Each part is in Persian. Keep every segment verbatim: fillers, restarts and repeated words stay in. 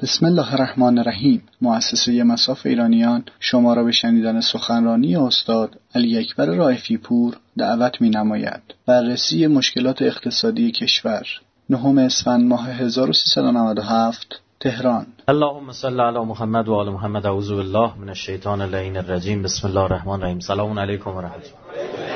بسم الله الرحمن الرحیم. مؤسسه مصاف ایرانیان شما را به شنیدن سخنرانی استاد علی اکبر رائفی پور دعوت می‌نماید. بررسی مشکلات اقتصادی کشور. نهم اسفند ماه هزار و سیصد و نود و هفت، تهران. اللهم صل علی محمد و آل محمد. اعوذ بالله من الشیطان اللعین الرجیم. بسم الله الرحمن الرحیم. سلام علیکم و رحمت الله.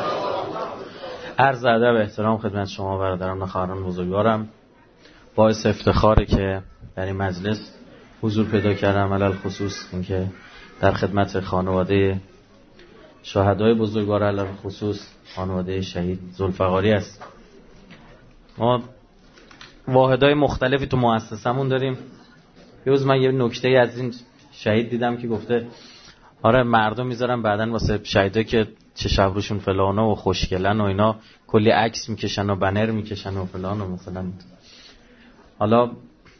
عرض ادب و احترام خدمت شما برادران و خواهران بزرگوارم. باعث افتخاره که در این مجلس حضور پیدا کردم، علل خصوص اینکه در خدمت خانواده شهدای بزرگوار، علل خصوص خانواده شهید ذوالفقاری است. ما واحدهای مختلفی تو مؤسسمون داریم. یه روز من یه نکته از این شهید دیدم که گفته آره مردم میذارن بعدن واسه شهیدا که چه شب روشون فلانه و خوشگلن و اینا کلی عکس میکشن و بنر میکشن و فلان و مثلا. حالا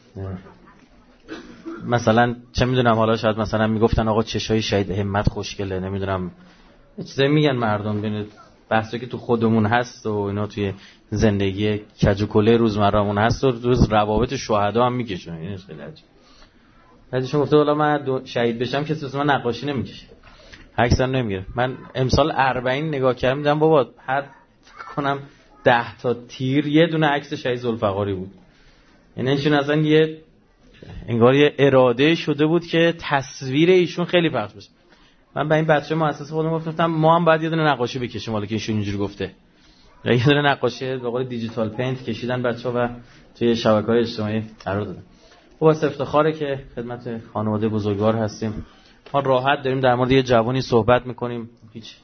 مثلا چه میدونم، حالا شاید مثلا میگفتن آقا چشای شهید همت خوشگله، نمیدونم چیزایی میگن مردم. ببینید بحثی که تو خودمون هست و اینا توی زندگی کج و کله روزمرهمون هست و روز روابط شهدا هم میکشن. این خیلی عجیبه. بعدش گفته والا من شهید بشم کسی واسه من نقاشی نمیکشه، عکسم نمیگیره. من امسال اربعین نگاه کردم دیدم بابا هر فکر کنم ده تا تیر یه دونه عکس شهید ذوالفقاری بود. یعنی ایشون اصلا یه انگار یه اراده شده بود که تصویر ایشون خیلی پخش بشه. من به این بچه مؤسسه خودم گفتم ما هم باید یه دونه نقاشی بکشیم، حالا که ایشون اینجوری گفته. یه دونه نقاشی به قول دیجیتال پینت کشیدن بچه‌ها و توی شبکه‌های اجتماعی قرار دادن. خب واسه افتخاره که خدمت خانواده بزرگوار هستیم. ما راحت داریم در مورد یه جوانی صحبت می‌کنیم، هیچ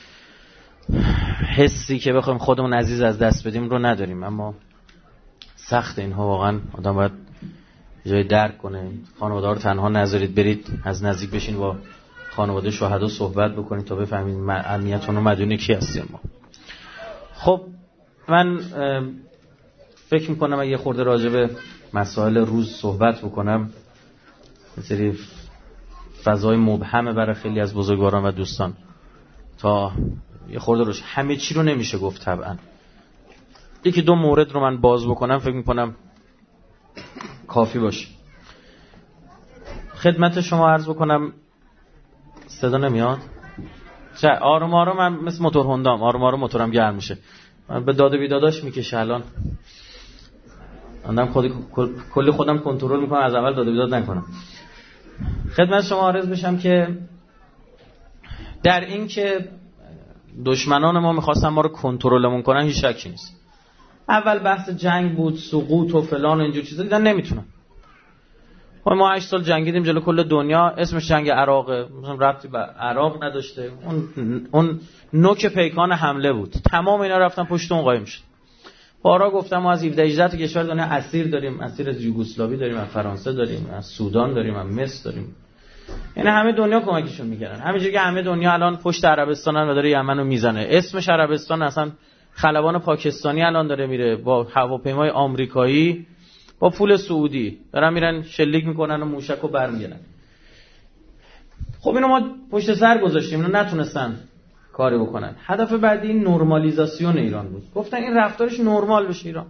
حسی که بخوایم خودمون عزیز از دست بدیم رو نداریم. اما سخت اینها واقعا آدم باید جای درک کنه. خانواده رو تنها نذارید، برید از نزدیک بشین با خانواده شهدا صحبت بکنید تا بفهمید اهمیت اون مدیون کی هستیم ما. خب من فکر میکنم اگه خورده راجع به مسائل روز صحبت بکنم، یه سری فضای مبهمه برای خیلی از بزرگواران و دوستان، تا یه خورده روش همه چی رو نمیشه گفت طبعا. یکی دو مورد رو من باز بکنم فکر میکنم کافی باشه. خدمت شما عرض بکنم. صدا نمیاد؟ چه آروم آروم من مثل موتور هوندام، آروم آروم موتورم گرم میشه. من به داد و بیداداش میکشه الان. آدم خودی کلی خودم کنترل میکنم، از اول داد و بیداد نکنم. خدمت شما عرض بشم که در این که دشمنان ما میخواستن ما رو کنترلمون کنن هیچ شکی نیست. اول بحث جنگ بود، سقوط و فلان و اینجور چیزا، دیدن نمیتونن. ما هشت سال جنگیدیم جلو کل دنیا، اسمش جنگ عراقه، مثلا ربطی به عراق نداشته. اون اون نوک پیکان حمله بود. تمام اینا رفتن پشت اون قایم شد. بارا گفتم ما از هفده هجده تا کشور دنیا اسیر داریم، اسیر از یوگسلاوی داریم، از فرانسه داریم، از سودان داریم، از مصر داریم. یعنی همه دنیا کمکشون میکردن. همینجوری که همه دنیا الان پشت عربستانن و داره یمنو میزنه. اسمش عربستان، اصلا خلبان پاکستانی الان داره میره با هواپیمای آمریکایی با پول سعودی دارن میرن شلیک میکنن و موشکو برمیگردن. خب اینو ما پشت سر گذاشتیم، اینو نتونستن کاری بکنن. هدف بعدی نرمالیزاسیون ایران بود. گفتن این رفتارش نرمال بشه. ایران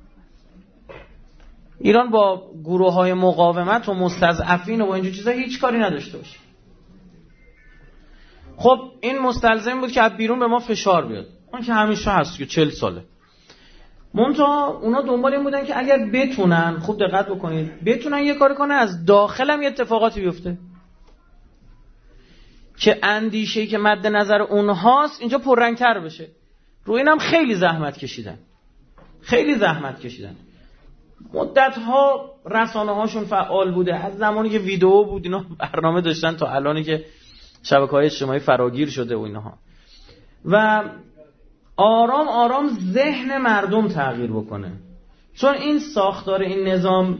ایران با گروه‌های مقاومت و مستضعفین و اینجور چیزا هیچ کاری نداشته باشه. خب این مستلزم بود که از بیرون به ما فشار بیاد. اون که همیشه هست که چهل ساله. منتها اونا دنبال این بودن که اگر بتونن، خوب دقت بکنید، بتونن یه کاری کنن از داخل هم یه اتفاقاتی بیفته که اندیشه‌ای که مد نظر اونهاست اینجا پررنگ‌تر بشه. روی اینم خیلی زحمت کشیدن. خیلی زحمت کشیدن. مدت‌ها رسانه‌هاشون فعال بوده. از زمانی که ویدیو بود اینا برنامه داشتن تا الانی که شبکه‌های اجتماعی فراگیر شده و اینها. و آرام آرام ذهن مردم تغییر بکنه. چون این ساختار این نظام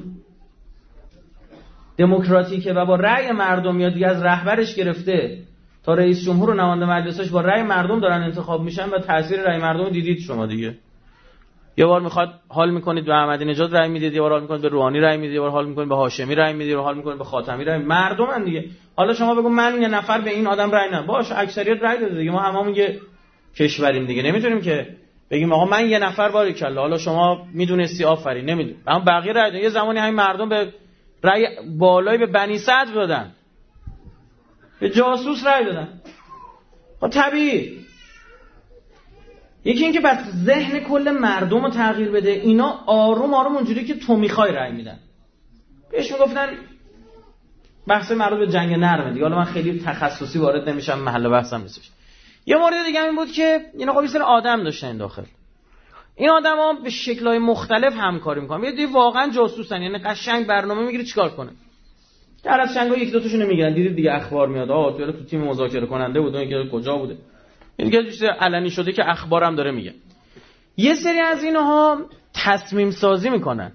دموکراتیکه و با رأی مردم یا دیگه از رهبرش گرفته تا رئیس جمهور و نماینده مجلسش با رأی مردم دارن انتخاب میشن و تاثیر رأی مردم دیدید شما دیگه. یه بار میخواد حال میکنید به احمدی نژاد رأی میدید، یه بار حال میکنید به روحانی رأی میدید، یه بار حال میکنید به هاشمی رأی میدید، یه بار حال میکنید به خاتمی رأی. مردمن دیگه. حالا شما بگو من یه نفر به این آدم رأی ندادم، باشه اکثریت رأی داده دیگه. ما هممون یه کشوریم دیگه، نمیتونیم که بگیم آقا من یه نفر باریکلا حالا شما میدونستی آفرین، نمیدونم اما بقیه رأی دادن. یه زمانی همین مردم به رأی بالایی به بنی سعد دادن، به جاسوس رأی دادن. خب طبیعی. یکی این که بس ذهن کل مردم رو تغییر بده، اینا آروم آروم اونجوری که تو میخوای رأی میدن. بهشون گفتن بحث مربوط به جنگ نرمه دیگه، حالا من خیلی تخصصی وارد نمیشم، محل بحثم نیستش. یه مورد دیگه این بود که اینا خب یه سری آدم داشتن این داخل. این آدما به شکل‌های مختلف همکاری می‌کنن. یه دی واقعا جاسوسن، یعنی قشنگ برنامه میگیره چیکار کنه. در از چنگا یک دو تاشون میگیرن، دیدید دیگه اخبار میاد آه تو تو تیم مذاکره کننده بود، اون که کجا بوده. این دیگه چیز علنی شده که اخبارم داره میگه. یه سری از اینها تصمیم سازی میکنن.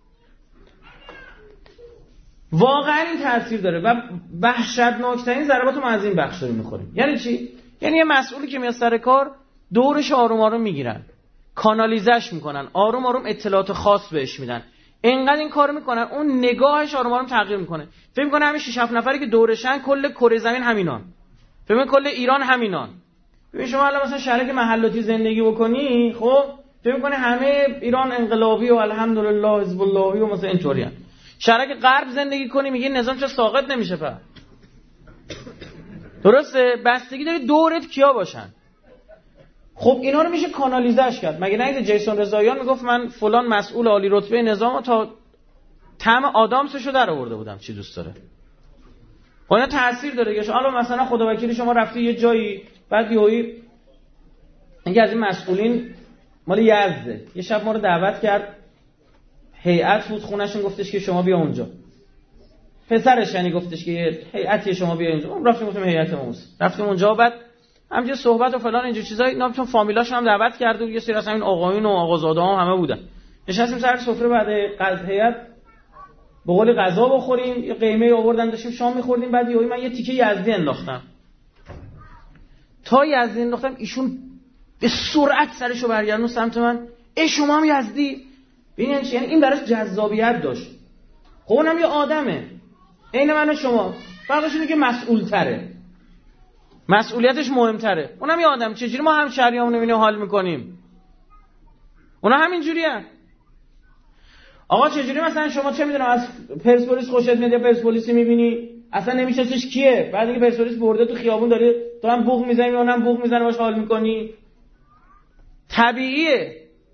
واقعا این تاثیر داره و وحشتناکترین ضربات ما از این بخش داریم میخوریم. یعنی چی؟ یعنی یه مسئولی که میاد سر کار دورش آروم آروم میگیرن، کانالیزش میکنن، آروم آروم اطلاعات خاص بهش میدن. اینقدر این کارو میکنن اون نگاهش آروم آروم تغییر میکنه. فکر میکنه همین شش هفت نفری که دورشن کل کره زمین همینان. فکر میکنه کل ایران همینان. ببین شما الان مثلا شهرک محلاتی زندگی بکنی، خب فکر میکنه همه ایران انقلابی و الحمدلله حزب اللهی و مثلا اینطوریان. شهرک غرب زندگی کنی میگه نظام چه ساقط نمیشه په. درسته؟ بستگی داره دورت کیا باشن. خب اینا رو میشه کانالیزش کرد. مگه نه جیسون رضاییان میگفت من فلان مسئول عالی رتبه نظام تا طعم آدامسشو در آورده بودم چی دوست داره. خب اینا تاثیر داره که حالا مثلا خدا وکیلی شما رفتی یه جایی بعد یهویی اینکه از این مسئولین مال یزده یه شب ما رو دعوت کرد، هیئت بود خونه‌شون، گفتش که شما بیا اونجا. پسرش یعنی گفتش که هیئتی شما بیا اونجا. ما رفتیم گفتیم هیئت ماست. رفتیم اونجا بعد همینجوری صحبت و فلان اینجور چیزا، اینا چون فامیلاشون هم دعوت کرده بود، یه سری از همین آقایون و آقازاده ها همه بودن. نشستیم سر سفره بعد از هیئت به قول غذا بخوریم، یه قیمه آوردن داشتیم شام می‌خوردیم، بعد یهو من یه تیکه یزدی انداختم. تا یزدی انداختم ایشون به سرعت سرشو برگردون سمت من، ای شما هم یزدی؟ ببین چی؟ یعنی این براش جذابیت داشت. خب اونم یه آدمه عین من و شما، فرقش اینه که مسئول تره، مسئولیتش مهمتره. اونم یه آدم. چجوری ما هم شهریامون رو حال میکنیم؟ اونا همین جوریه. آقا چجوری مثلا شما چه میدونم از پرسپولیس خوشت میاد یا پرسپولیسی میبینی اصلا نمیشناسیش کیه، بعد اینکه پرسپولیس برده تو خیابون داری تو هم بوق میزنی اونم بوق میزنه باش حال میکنی؟ طبیعیه.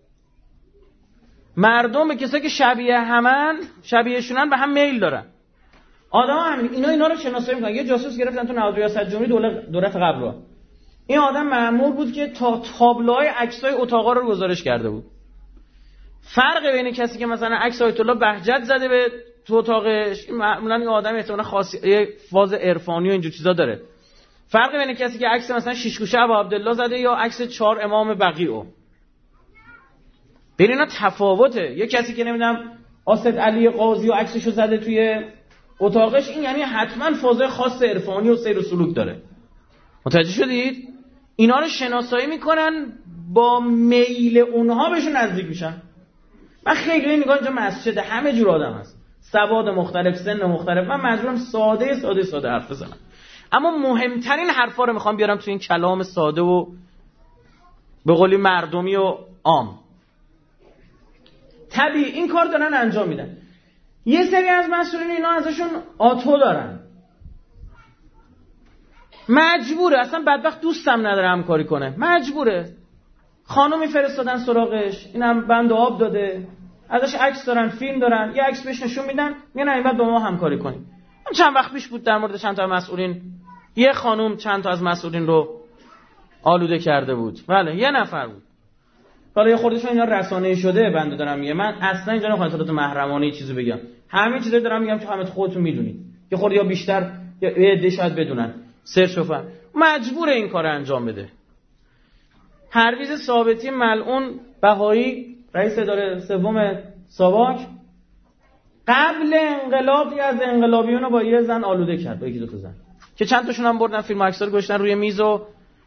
مردم به کسایی که شبیه همن، شبیهشونن، به هم میل دارن. آدم همین اینا اینا رو شناسایی میکنن. یه جاسوس گرفتن تو نهاد ریاست جمهوری دولت دولت قبل رو. این آدم مأمور بود که تا تابلوهای عکسای اتاقا رو گزارش کرده بود. فرق بین کسی که مثلا عکس آیت الله بهجت زده به تو اتاقش، معمولا این آدم احتمالاً خاصی فاز عرفانی و اینجور چیزا داره. فرق بین کسی که عکس مثلا شیشگوشه ابو عبدالله زده یا عکس چهار امام بقیعو، بین اینا تفاوته. یه کسی که نمیدونم اسد علی قاضی و عکسشو زده توی اتاقش، این یعنی حتما فاز خاص عرفانی و سیر و سلوک داره. متوجه شدید؟ اینا رو شناسایی میکنن، با میل اونها بهشون نزدیک میشن. من خیلی نگاه اینجا مسجد همه جور آدم هست، سواد مختلف، سن مختلف. من مجبورم ساده ساده ساده حرف بزنم، اما مهمترین حرفا رو میخوام بیارم تو این کلام ساده و به قولی مردمی و عام. طبیعی این کار دارن انجام میدن. یه سری از مسئولین اینا ازشون آتو دارن، مجبوره، اصلا بدبخت دوستم نداره همکاری کنه، مجبوره. خانومی فرستادن سراغش، اینم بند آب داده، ازش عکس دارن، فیلم دارن، یه عکس بهش نشون میدن، میگن این بعد با ما همکاری کنیم. من چند وقت پیش بود در مورد چند تا مسئولین، یه خانوم چند تا از مسئولین رو آلوده کرده بود. بله یه نفر بود. حالا یه خوردهشون اینا رسانه‌ای شده، بنده دارم میگم. من اصلا اینجا نمیخوام اطلاعات محرمانه چیزی بگم، همین چیزا دارم میگم که همه خودتون میدونید. یه خورده یا بیشتر یا یه عده شاید بدونن، سرچ بفهم. مجبور این کارو انجام بده. پرویز ثابتی ملعون بهایی، رئیس اداره سوم ساواک، قبل انقلاب از انقلابیون رو با یه زن آلوده کرد، با یکی دو تا زن که چند تاشون هم بردن فیلم عکس‌ها رو گذاشتن روی میز و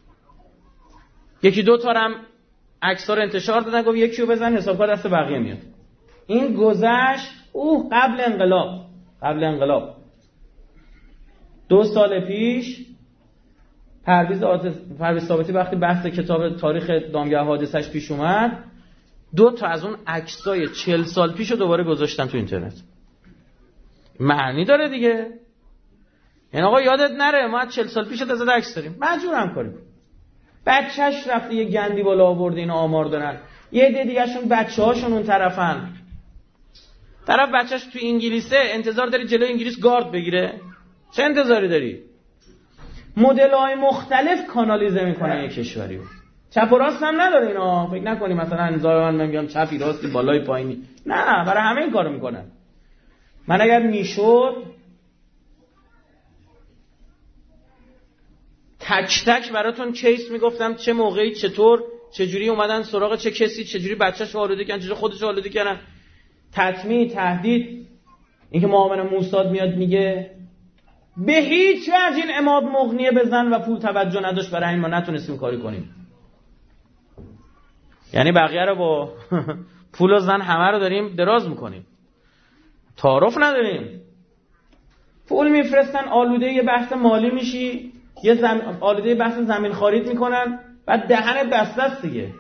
یکی دو تا هم عکس‌ها رو انتشار دادن، گفت یکی رو بزن حساب کار دست بقیه میاد. این گذشت اوه قبل انقلاب، قبل انقلاب دو سال پیش پرویز پرویز ثابتی وقتی بحث کتاب تاریخ دامگاه حادثش پیش اومد، دو تا از اون عکسای چهل سال پیشو دوباره گذاشتن تو اینترنت. معنی داره دیگه. یعنی آقا یادت نره ما چهل سال پیش ازت عکس داریم، مجبور هم کنیم. بچه‌ش رفته یه گندی بالا آورده، اینا آمار دارن. یه عده دیگه‌شون بچه‌هاشون اون طرفن. طرف بچه‌ش تو انگلیسه، انتظار داری جلوی انگلیس گارد بگیره؟ چه انتظاری داری؟ مدل‌های مختلف کانالیزه میکنن یک کشوری رو. چپ و راست هم نداره اینا. فکر نکنی مثلا انتظار من میگم چپی راستی بالای پایینی. نه، برای همه این کارو میکنن. من اگر میشد تک تک براتون کیس میگفتم چه موقعی چطور چجوری اومدن سراغ چه کسی، چجوری بچه‌ش آلوده کردن، چجوری خودش آلوده کردن. تطمیع، تهدید. اینکه معاون موساد میاد میگه به هیچ وجه این عماد مغنیه بزن و پول توجه نداشت، برای این ما نتونستیم کاری کنیم. یعنی بقیه رو با پول و زن همه رو داریم دراز میکنیم، تعارف نداریم. پول میفرستن، آلوده یه بحث مالی میشی، یه زم... آلوده بحث زمین خرید میکنن، بعد دهنت بسته است دیگه.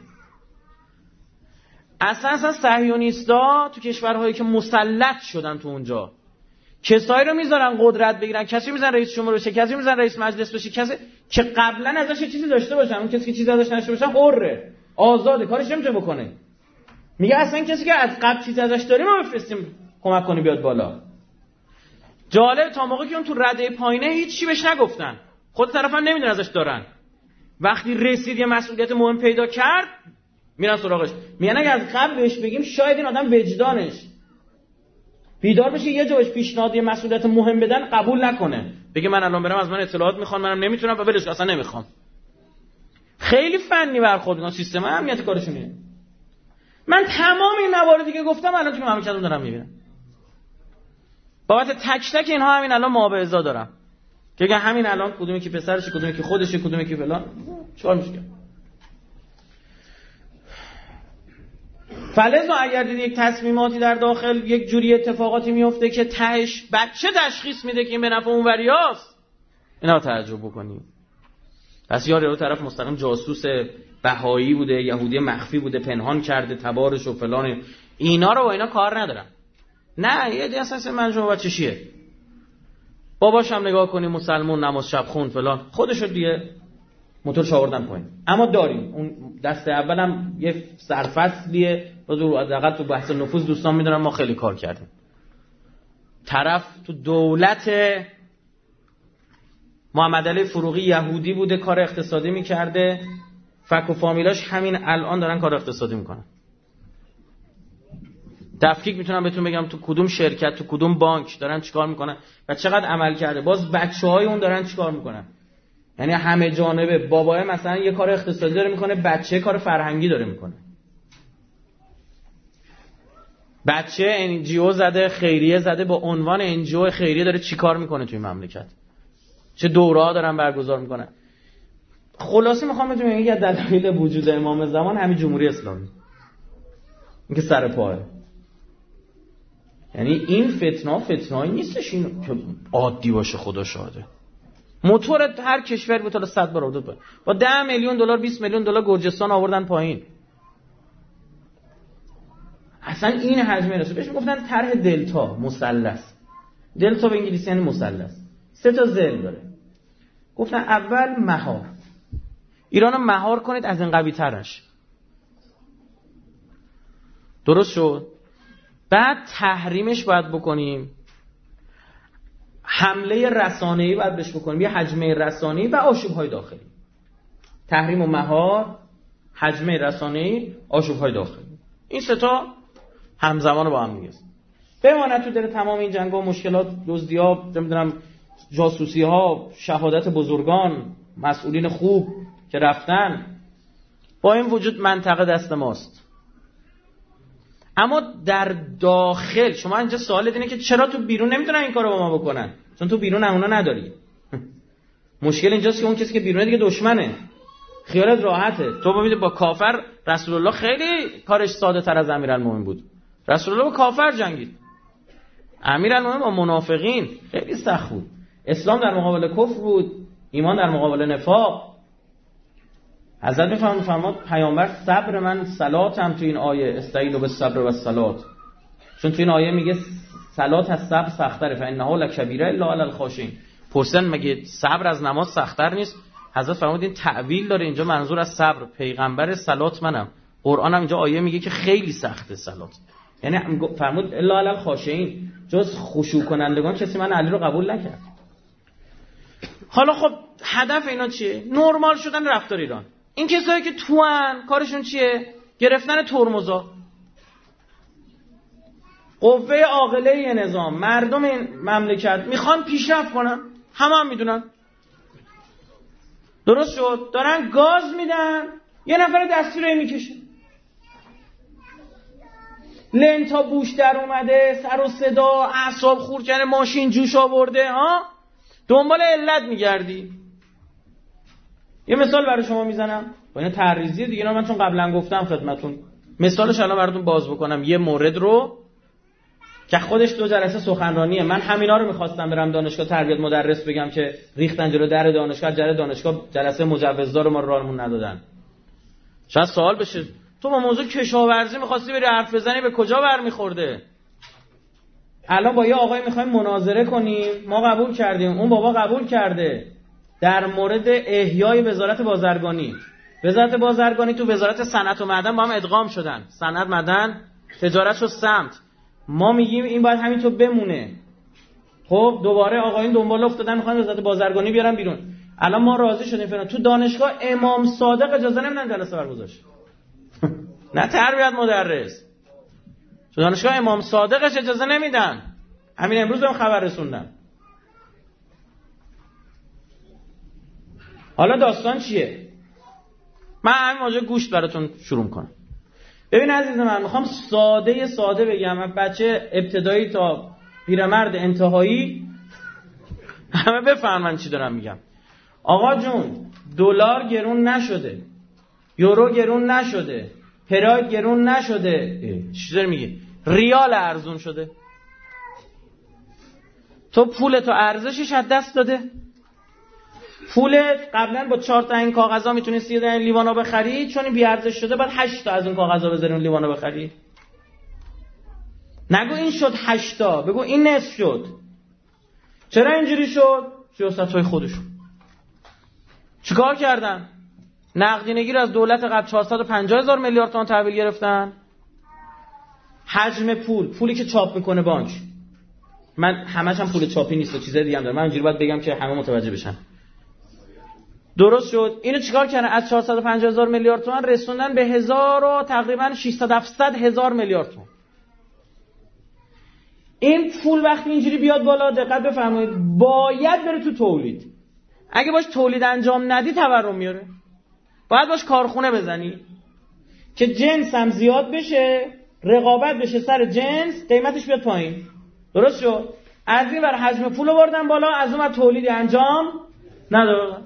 اصلا اصلا صهیونیستا تو کشورهایی که مسلط شدن تو اونجا کسایی رو میذارن قدرت بگیرن، کسی میذارن رئیس جمهور بشه، کسی میذارن رئیس مجلس بشه، کسی که قبلا ازش چیزی داشته باشن. اون کسی که چیزی ازش نداشته باشه حره، آزاده، کارش نمیتونه بکنه. میگه اصلا کسی که از قبل چیزی ازش داریم ما بفرستیم کمک کنه بیاد بالا. جالب تا موقعی که اون تو رده پایینه هیچ چی بهش نگفتن، خود طرفم نمیدونن ازش دارن. وقتی رسید یه مسئولیت مهم پیدا کرد میرن سراغش. میگن اگه از قبل بهش بگیم شاید این آدم وجدانش بیدار بشه، یه جا بهش پیشنهاد یه مسئولیت مهم بدن قبول نکنه، بگه من الان برم از من اطلاعات میخوان، منم نمیتونم و ولش اصلا نمیخوام. خیلی فنی برخورد میکنن، سیستم امنیتی کارشونه. من تمام این مواردی که گفتم الان تو مملکتم دارم میبینم. بابت تک تک اینها همین الان معاوضه دارم که اگه همین الان کدومی که پسرشه، کدومی که خودشه، کدومی که فلان، چهار میشه. فلزا اگر دید یک تصمیماتی در داخل یک جوری اتفاقاتی میفته که تهش بچه تشخیص میده که این به نفع اون وریاست، اینا تعجب بکنیم. پس یا رو طرف مستقیم جاسوس بهایی بوده، یهودی مخفی بوده، پنهان کرده تبارش و فلان، اینا رو با اینا کار ندارم. نه، یه دیگه اساس منجمه بچه چیه؟ باباش هم نگاه کنی مسلمون، نماز شب خون فلان، خودشو دیگه موتورش آوردن پایین. اما داریم اون دسته اولم یه سرفصلیه، حداقل تو بحث نفوذ دوستان میدونن ما خیلی کار کردیم. طرف تو دولت محمد علی فروغی یهودی بوده، کار اقتصادی میکرده، فک و فامیلاش همین الان دارن کار اقتصادی میکنن. تفکیک میتونم بهتون بگم تو کدوم شرکت، تو کدوم بانک دارن چیکار میکنن و چقدر عمل کرده. باز بچهای اون دارن چیکار میکنن، یعنی همه جانبه. بابای مثلا یه کار اقتصادی داره میکنه، بچه کار فرهنگی داره میکنه. بچه ان جی او زده، خیریه زده، با عنوان ان جی او خیریه داره چیکار میکنه توی مملکت، چه دوره‌ها دارن برگزار میکنن. خلاصه میخوام بهتون بگم یه دلایل وجود امام زمان همین جمهوری اسلامی، اینکه سر پاه. یعنی این فتنه فتنه‌ای نیستش این که عادی باشه، خدا شاهده. موتور هر کشور به تا صد بار آورد با ده میلیون دلار بیست میلیون دلار گرجستان آوردن پایین. اصلا این حجمه رسید. بهش میگفتن طرح دلتا مثلث. دلتا به انگلیسی یعنی مثلث. سه تا ضلع داره. گفتن اول مهار. ایرانو مهار کنید از این قوی ترش. درست شد. بعد تحریمش باید بکنیم. حمله رسانه‌ای باید بهش بکنیم، یه حجمه رسانه‌ای و آشوب‌های داخلی. تحریم و مهار، حجمه رسانه‌ای، آشوب‌های داخلی. این سه تا همزمان با هم دیگه است. بماند تو دل تمام این جنگ‌ها، مشکلات، دزدی‌ها، نمی‌دونم جاسوسی‌ها، شهادت بزرگان، مسئولین خوب که رفتن، با این وجود منطقه دست ماست. اما در داخل شما اینجا سوالت اینه که چرا تو بیرون نمیتونن این کارو با ما بکنن؟ چون تو بیرون اونا نداری. مشکل اینجاست که اون کسی که بیرونه دیگه دشمنه. خیالت راحته. تو ببینید با کافر رسول الله خیلی کارش ساده تر از امیرالمومنین بود. رسول الله با کافر جنگید. امیرالمومنین با منافقین خیلی سخت بود. اسلام در مقابل کفر بود، ایمان در مقابل نفاق. حضرت میفرمود فرمود پیامبر صبر من صلاتم تو این آیه، استعینوا بالصبر والصلات. چون تو این آیه میگه صلات از صبر سخت‌تره فانه لکبیره الا علی الخاشعین. پرسن مگه صبر از نماز سخت‌تر نیست؟ حضرت فرمودین تعویل داره اینجا، منظور از صبر پیغمبر صلات منم. قرآن هم اینجا آیه میگه که خیلی سخته صلات، یعنی فرمود الا علی الخاشعین، جز خشوع کنندگان کسی من علی رو قبول نکرد. حالا خب هدف اینا چیه؟ نرمال شدن رفتار ایران. این کسایی که توان کارشون چیه؟ گرفتن ترمزا. قوه عاقله نظام، مردم این مملکت میخوان پیشرفت کنن، همه هم میدونن. درست شد؟ دارن گاز میدن، یه نفر دستگیر میکشه. لنتا بوش در اومده، سر و صدا، اعصاب خورد کرده، ماشین جوش آورده، ها؟ دنبال علت میگردی. یه مثال برای شما میزنم، با اینا تعریضیه دیگه، اینا من چون قبلا گفتم خدمتون، مثالش الان براتون باز بکنم. یه مورد رو که خودش دو جلسه سخنرانیه، من همینا رو میخواستم برم دانشگاه تربیت مدرس بگم که ریختن جلو در دانشگاه، جلسه دانشگاه جلسه مجوزدار ما رو راهمون ندادن. شاید سوال بشه تو با موضوع کشاورزی میخواستی بری حرف بزنی، به کجا برمیخورده؟ الان با یه آقای میخوایم مناظره کنیم، ما قبول کردیم، اون بابا قبول کرده، در مورد احیای وزارت بازرگانی. وزارت بازرگانی تو وزارت صنعت و معدن با هم ادغام شدن، صنعت معدن تجارت شد سمت. ما میگیم این باید همینطور بمونه. خب دوباره آقایون دنبال افتادن میخوان وزارت بازرگانی بیارن بیرون. الان ما راضی شدیم فلان. تو دانشگاه امام صادق اجازه نمیدن جلسه برگزارش. نه تربیت مدرس. تو دانشگاه امام صادقش اجازه نمیدن. همین امروز هم خبر رسوندم. حالا داستان چیه؟ من همین موضوع گوشت براتون شروع کنم. ببین عزیز من، میخوام ساده ساده بگم، من بچه ابتدایی تا پیرمرد انتهایی همه بفهمن چی دارم میگم. آقا جون، دلار گرون نشده، یورو گرون نشده، پراید گرون نشده، چی داری میگی؟ ریال ارزون شده. تو پولتو ارزشش از دست داده. پولت قبلا با چهار تا این کاغذا میتونستی یه دونه لیوانا بخری، چون این بی ارزش شده بعد هشت تا از اون کاغذا بذاری اون لیوانا بخری. نگو این شد هشت تا، بگو این نصف شد. چرا اینجوری شد؟ سیاست‌های خودشون. چیکار کردن؟ نقدینگی رو از دولت قبل چهارصد و پنجاه هزار میلیارد تومان تحویل گرفتن. حجم پول، پولی که چاپ میکنه بانک. من همش هم پول چاپی نیست و چیزای دیگه هم دارم. من اینجوری باید بگم که همه متوجه بشن. درست شد. اینو چیکار کردن؟ از چهارصد و پنجاه هزار میلیارد تومان رسوندن به هزار و تقریبا ششصد هفتصد هزار میلیارد تومان. این پول وقتی اینجوری بیاد بالا، دقت بفرمایید، باید بره تو تولید. اگه باش تولید انجام ندی تورم میاره. باید باش کارخونه بزنی که جنس هم زیاد بشه، رقابت بشه سر جنس، قیمتش بیاد پایین. درست شد؟ از این ور حجم پول آوردن بالا، از اون ور تولیدی انجام ندادن.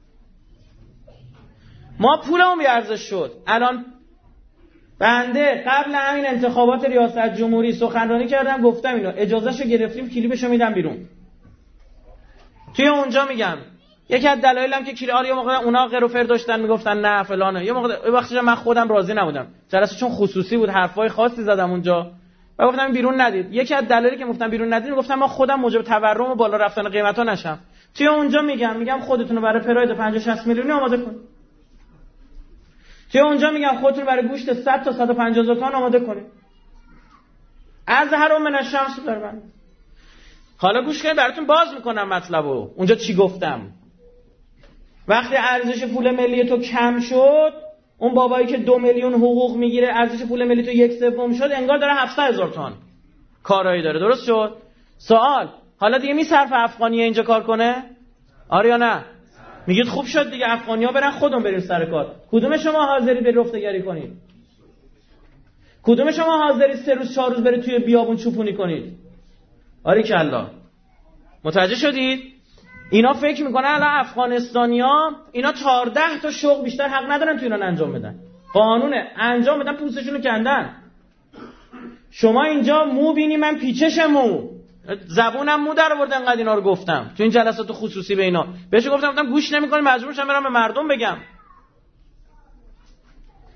ما پولمون بی ارزش شد. الان بنده قبل همین انتخابات ریاست جمهوری سخنرانی کردم، گفتم اینو اجازهشو گرفتیم، کلیپشو میدم بیرون. توی اونجا میگم یکی از دلایلم که کلی یه موقع اونا غیر و فر داشتن میگفتن نه فلانه، یه موقع وقتی من خودم راضی نبودم، جلسه چون خصوصی بود حرفای خاصی زدم اونجا و گفتم بیرون ندید. یکی از دلایلی که گفتم بیرون ندید، گفتم من خودم موجب تورم و بالا رفتن قیمتا نشم. توی اونجا میگم میگم خودتون برای پراید پنجاه شصت میلیونی آماده کنید. توی اونجا میگم خودتون برای گوشت صد تا صد و پنجاه هزار تومان آماده کنید. از هر من الشمس در من. حالا گوش کنید براتون باز میکنم مطلبو. اونجا چی گفتم؟ وقتی ارزش پول ملی تو کم شد، اون بابایی که دو میلیون حقوق میگیره ارزش پول ملی تو یک سوم شد، انگار داره هفتصد هزار تومان کارایی داره. درست شد؟ سوال، حالا دیگه میصرف افغانیه اینجا کار کنه؟ آره یا نه؟ میگید خوب شد دیگه، افغانی‌ها برن خودمون بریم سر کار. کدوم شما حاضری به رفتگری کنید؟ کدوم شما حاضری سه روز چهار روز برید توی بیابون چوپونی کنید؟ آره کلا. متوجه شدید؟ اینا فکر میکنن الان افغانستانی‌ها اینا چهارده تا شغل بیشتر حق ندارن تو ایران انجام بدن. قانونه انجام بدن، پوستشون رو کندن. شما اینجا مو بینی، من پیچشم مو. زبونم مو در آورد انقدر اینا رو گفتم تو این جلسات خصوصی به اینا. بهش گفتم گفتم گوش نمی‌کنی، مجبور شدم برم به مردم بگم.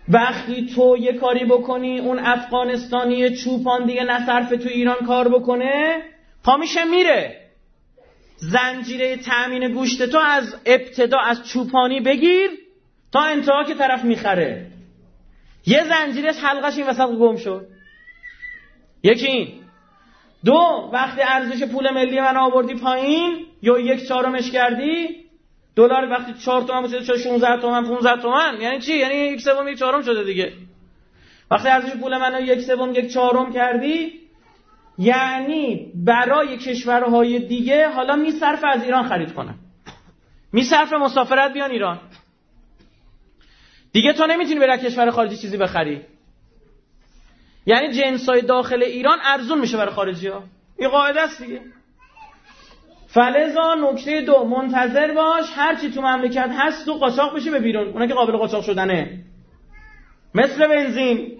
وقتی تو یه کاری بکنی اون افغانستانی چوپان دیگه نه صرف تو ایران کار بکنه، پا میشه میره. زنجیره تأمین گوشت تو از ابتدا از چوپانی بگیر تا انتها که طرف میخره، یه زنجیره حلقش این وسط گم شد. یکی این. دو، وقتی ارزش پول ملی من آوردی پایین یا یک چهارمش کردی، دلار وقتی چهار تومن شده شده شانزده تومن پانزده تومن، یعنی چی؟ یعنی یک سوم یک چهارم شده دیگه. وقتی ارزش پول منو یک سوم یک چهارم کردی، یعنی برای کشورهای دیگه حالا میصرف از ایران خرید کنن، میصرف مسافرت بیان ایران. دیگه تو نمیتونی برای کشور خارجی چیزی بخری. یعنی جنسای داخل ایران ارزون میشه برای خارجی ها. این قاعده است دیگه. فلزا نکته دو، منتظر باش هر چی تو مملکت هست تو قاچاق بشه به بیرون، اونا که قابل قاچاق شدنه. مثل بنزین،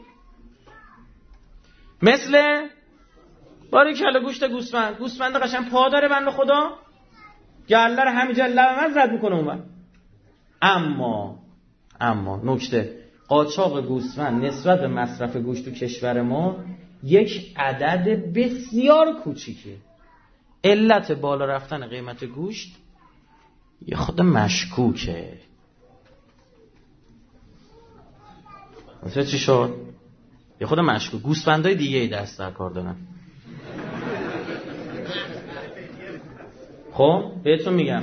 مثل باری کله گوشت گوسفند. گوسفند قشنگ پا داره بنده خدا، گله رو همینجا لبمز رد میکنه اون. اما اما نکته، قاچاق گوسفند نسبت به مصرف گوشت تو کشور ما یک عدد بسیار کوچیکه. علت بالا رفتن قیمت گوشت یه خود مشکوکه. مثلا چی شد؟ یه خود مشکوک. گوسفندای دیگه ای دست در کار دارن. خب بهتون میگم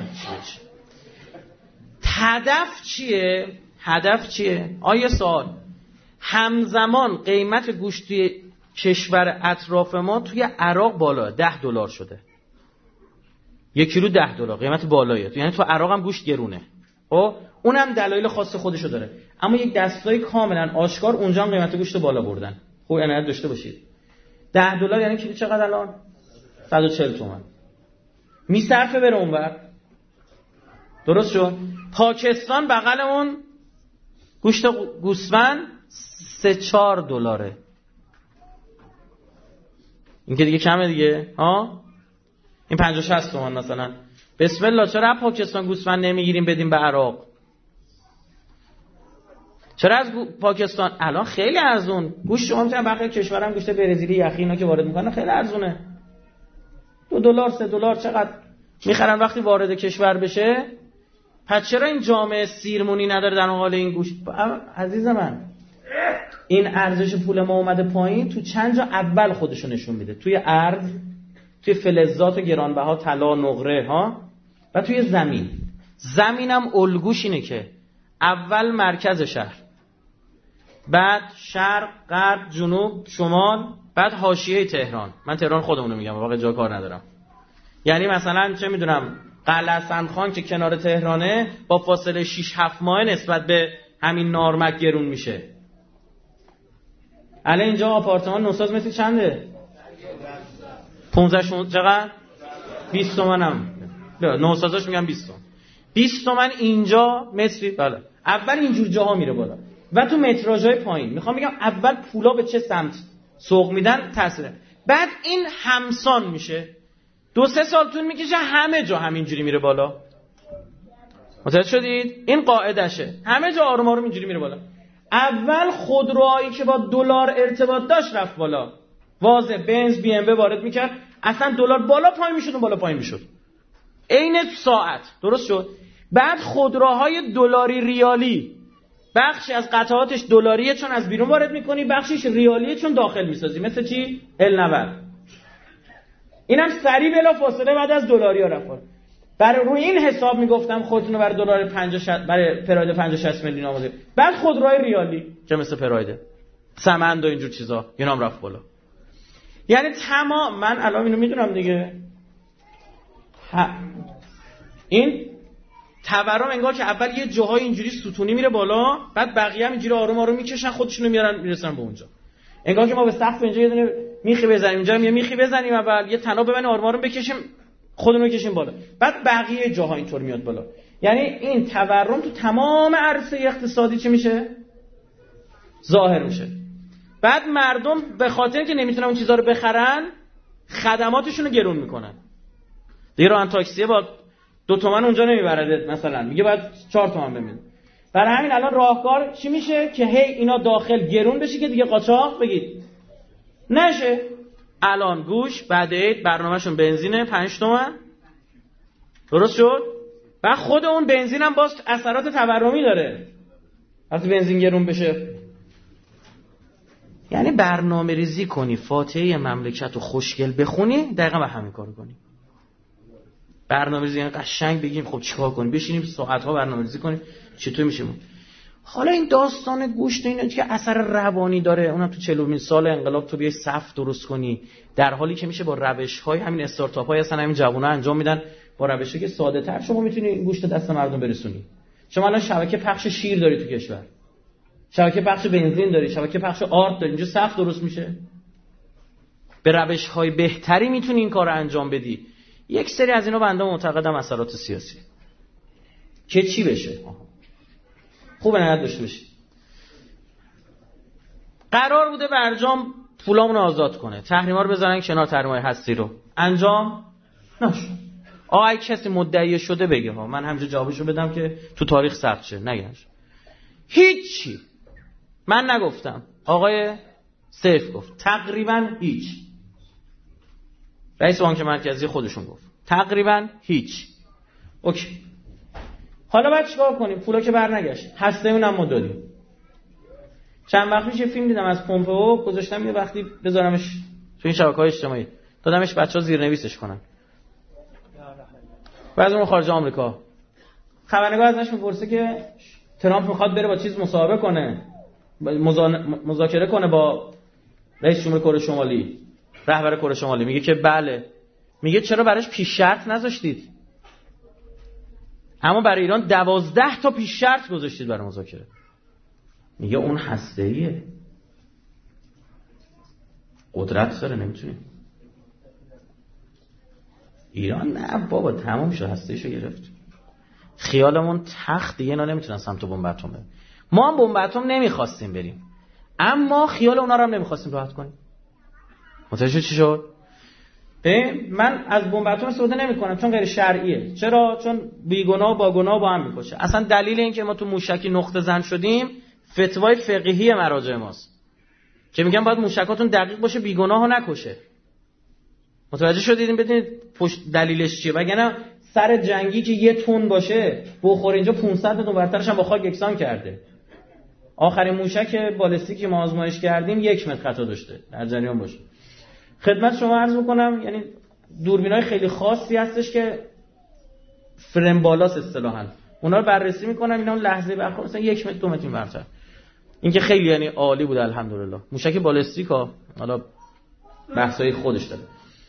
هدف چیه؟ هدف چیه؟ آیا سوال همزمان قیمت گوشت توی کشور اطراف ما توی عراق بالا ده دلار شده. یک کیلو ده دلار قیمت بالایه. یعنی تو عراق هم گوشت گرونه. خب اونم دلایل خاص خودشو داره. اما یک دستای کاملا آشکار اونجا هم قیمت گوشت بالا بردن. خوب عنایت داشته باشید. ده دلار یعنی کیلو چقدر الان؟ صد و چهل تومان. میصرفه بره اونور. درست شد؟ پاکستان بغل اون گوشت گوسفند سه چهار دلاره. این که دیگه کمه دیگه. ها؟ این پنجاه شصت تومان مثلا. بسم الله، چرا پاکستان گوسفند نمیگیریم بدیم به عراق؟ چرا از پاکستان الان خیلی ارزون گوشت شما میتونن بخیر کشورم گوشت برزیلی یخی اینا که وارد میکنن خیلی ارزونه. دو دلار سه دلار چقدر میخرن وقتی وارد کشور بشه. پس چرا این جامعه سیرمونی نداره در حال این گوشت؟ عزیز من این ارزش پول ما اومده پایین تو چند جا اول خودشو نشون میده. توی ارز، توی فلزات گرانبها، طلا، نقره ها، و توی زمین. زمینم الگوش اینه که اول مرکز شهر، بعد شرق، غرب، جنوب، شمال، بعد حاشیه تهران. من تهران خودمونو میگم، واقعا جا کار ندارم. یعنی مثلا چه میدونم قلعه حسن‌خان که کنار تهرانه با فاصله شش هفت ماه نسبت به همین نارمک گرون میشه. الان اینجا آپارتمان نوساز متر چنده؟ پانزده چقدر؟ بیست تومنم. نوسازاش میگم بیست تومن. بیست تومن اینجا متری. بله. اول اینجور جاها میره بالا. و تو متراژهای پایین. میخوام بگم اول پولا به چه سمت سوق میدن تاثیره. بعد این همسان میشه. دو سه سال طول میکشه همه جا همینجوری میره بالا. متوجه شدید؟ این قاعدشه. همه جا آروم آروم اینجوری میره بالا. اول خودروهایی که با دلار ارتباط داشت رفت بالا. واضح بنز بی ام و وارد میکرد، اصلا دلار بالا پایین میشد و بالا پایین میشد. عین ساعت. درست شد؟ بعد خودروهای دلاری ریالی، بخشی از قطعاتش دلاریه چون از بیرون وارد میکنی، بخشیش ریالیه چون داخل میسازی. مثل چی؟ ال نود. اینم سریع بلا فاصله بعد از دلاری ها رفت. برای روی این حساب میگفتم خودتون رو برای دلار پنجاه برای پراید پنجاه شصت میلیون آماده. بعد خودروهای ریالی که مثل پراید، سمند و اینجور چیزا اینا هم رفت بالا. یعنی تمام من الان اینو میدونم دیگه. ها. این تورم انگار که اول یه جاهای اینجوری ستونی میره بالا، بعد بقیه هم اینجوری آروم آروم میکشن خودشونو میارن میرسن به اونجا. انگار که ما به سقف اینجا یه دونه میخی بزنیم، اینجا یه میخی بزنیم اول، یه تناب ببنیم آروم آروم بکشیم خودمون رو بکشیم بالا، بعد بقیه جاها اینطور میاد بالا. یعنی این تورم تو تمام عرصه اقتصادی چی میشه؟ ظاهر میشه. بعد مردم به خاطر اینکه نمیتونن اون چیزا رو بخرن خدماتشون رو گرون میکنن. دیگه راه تاکسی با دو تومن اونجا نمیبرد مثلا، میگه بعد چهار تومن بمیره. برای همین الان راهکار چی میشه که هی اینا داخل گرون بشه که دیگه قاچاق بگید نشه. الان گوش بعد عید برنامه‌شون بنزینه پنج تومن، درست شد؟ و خود اون بنزین هم باز اثرات تورمی داره وقتی بنزین گرون بشه. یعنی برنامه ریزی کنی، فاتحه مملکت رو خوشگل بخونی، دقیقا به همین کارو کنی. برنامه ریزی یعنی قشنگ بگیم خب چیکار کنیم، بشینیم ساعت‌ها برنامه ریزی کنیم چطور میشه. حالا این داستان گوشت اینه که اثر روانی داره، اونم تو چهلمین سال انقلاب تو بیای صف درست کنی، در حالی که میشه با روش‌های همین استارتاپ‌های اصلا همین جوونا انجام میدن، با روشی که ساده‌تر شما میتونی این گوشت دست مردم برسونی. شما الان شبکه پخش شیر داری تو کشور، شبکه پخش بنزین داری، شبکه پخش آرد داری، اینجا صف درست میشه. به روش‌های بهتری میتونی این کارو انجام بدی. یک سری از اینا بنده معتقدم اثرات سیاسی که چی بشه خوب نهاد داشته باشی. قرار بوده برجام پولامون رو آزاد کنه، تحریما رو بذارن کنار، تحریمای هستی رو انجام نشد. آ اگه کسی مدعی شده بگه ها، من همینجا جوابشو بدم که تو تاریخ ثبت شه. نگهش هیچی من نگفتم، آقای سیف گفت تقریبا هیچ، رئیس بانک مرکزی خودشون گفت تقریبا هیچ. اوکی حالا باید چیکار کنیم؟ پولا که برنگشت، هسته‌مون هم ما دادیم. چند وقت پیش فیلم دیدم از پومپئو، گذاشتم یه وقتی بذارمش تو این شبکه‌های اجتماعی، دادمش بچه‌ها زیرنویسش کنن. بعد اون خارج آمریکا خبرنگار ازش میپرسه که ترامپ میخواد بره با چیز مصاحبه کنه، مذاکره کنه با رئیس جمهور کره شمالی، رهبر کره شمالی. میگه که بله. میگه چرا براش پیش شرط نذاشتید؟ اما برای ایران دوازده تا پیش شرط گذاشتید برای مذاکره. میگه اون هسته‌ایه، قدرت داره، نمیتونید. ایران نه بابا تمام شد، هسته‌ایشو گرفت. خیالمون تخت دیگه، اینا نمیتونن سمت بمب اتم برن. ما هم بمب اتم نمیخواستیم بریم، اما خیال اونا رو هم نمیخواستیم راحت کنیم. متوجه چی شد؟ من از بمب اتم استفاده نمی‌کنم چون غیر شرعیه. چرا؟ چون بیگناه با گناه با هم می‌کشه. اصلا دلیل این که ما تو موشکی نقطه زن شدیم فتوای فقیهی مراجع ماست که میگن باید موشکاتون دقیق باشه، بیگناهو نکشه. متوجه شدید؟ بدونید پشت دلیلش چیه؟ وگرنه سر جنگی که یه تن باشه بخوره اینجا پانصد تا برترش هم با خاک یکسان کرده. آخرین موشک بالستیکی ما آزمایش کردیم یک متر خطا داشته، در جریان باشه. خدمت شما عرض میکنم یعنی دوربینای خیلی خاصی هستش که فرم بالاست اصطلاحاً، اونا رو بررسی میکنن، اینا لحظه برخورد مثلا یک متر دو متر برتر. این که خیلی یعنی عالی بود الحمدلله. موشک بالستیک ها حالا بحثای خودش داره.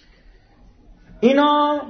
اینا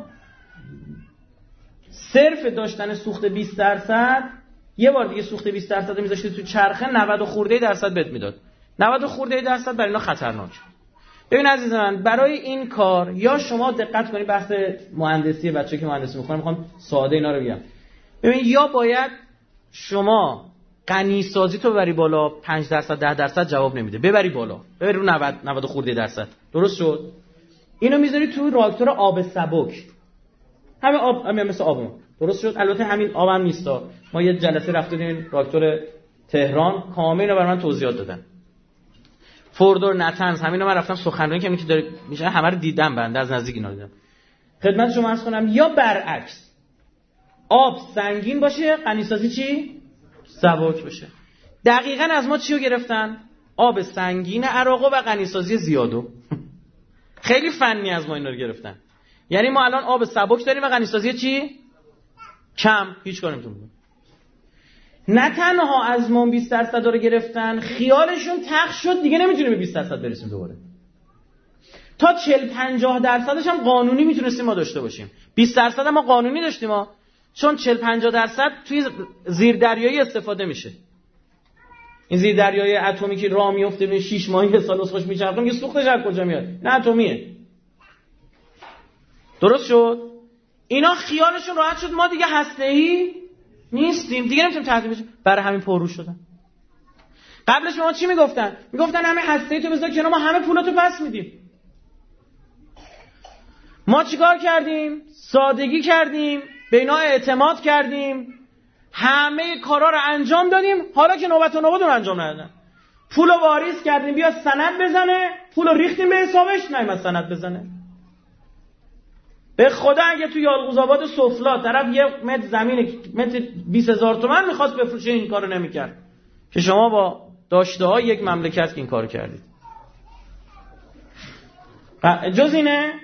صرف داشتن سوخت بیست درصد، یه بار دیگه سوخت بیست درصد میذاشتی تو چرخه، نود خورده درصد بهت میداد. نود خورده درصد برای اینا خطرناک. ببین عزیز من، برای این کار یا شما دقت کنید، بحث مهندسی بچه‌ها که مهندسی می‌خونن میخوام ساده اینا رو بگم. ببین یا باید شما غنی سازی تو ببری بالا، پنج درصد ده درصد جواب نمیده، ببری بالا، ببری رو نود نود خورده درصد، درست شد؟ اینو میذاری تو راکتور آب سبک، همین آب، همین مثل آبمون، درست شد؟ البته همین آبم هم نیستا، ما یه جلسه رفتیم راکتور تهران، کامل رو برام توضیحات دادن. فوردور نتنز همین رو من رفتم سخنرانی که میگه داره میشه، همه رو دیدم، بنده از نزدیک اینا دیدم. خدمت شما عرض کنم یا برعکس آب سنگین باشه، غنیسازی چی؟ سبک بشه. دقیقاً از ما چی رو گرفتن؟ آب سنگین عراقو و غنیسازی زیادو. خیلی فنی از ما اینا رو گرفتن. یعنی ما الان آب سبک داریم و غنیسازی چی؟ کم، هیچ کاری نمیتونیم. نه تنها از ما بیست درصد رو گرفتن، خیالشون تخت شد دیگه نمیتونیم به بیست درصد برسیم دوباره. تا چهل پنجاه درصدش هم قانونی میتونستیم ما داشته باشیم. بیست درصد ما قانونی داشتیم ما، چون چهل پنجاه درصد توی زیردریایی استفاده میشه. این زیردریایی اتمی که راه میفته بین شش ماهی سال خوش میچرخه، میگه سوختش از کجا میاد؟ نه اتمیه. درست شد؟ اینا خیالشون راحت شد ما دیگه هسته‌ای نیستیم، دیگه نمیتونیم تهدید بشیم، برای همین پررو شدن. قبلش ما چی میگفتن؟ میگفتن همه هسته‌ای تو بذار کنار، ما همه پولاتو پس میدیم. ما چیکار کردیم؟ سادگی کردیم، به اینا اعتماد کردیم، همه کارا رو انجام دادیم، حالا که نوبت و نوبت اون انجام ندادن. پولو واریز کردیم بیا سند بزنه، پولو ریختیم به حسابش، نمیاد سند بزنه. به خدا اگه تو یالقوزآباد سفلا طرف یه متر زمین متر بیست هزار تومان میخواست بفروشه این کارو نمیکرد که شما با داشته های یک مملکت که این کارو کردید. جز اینه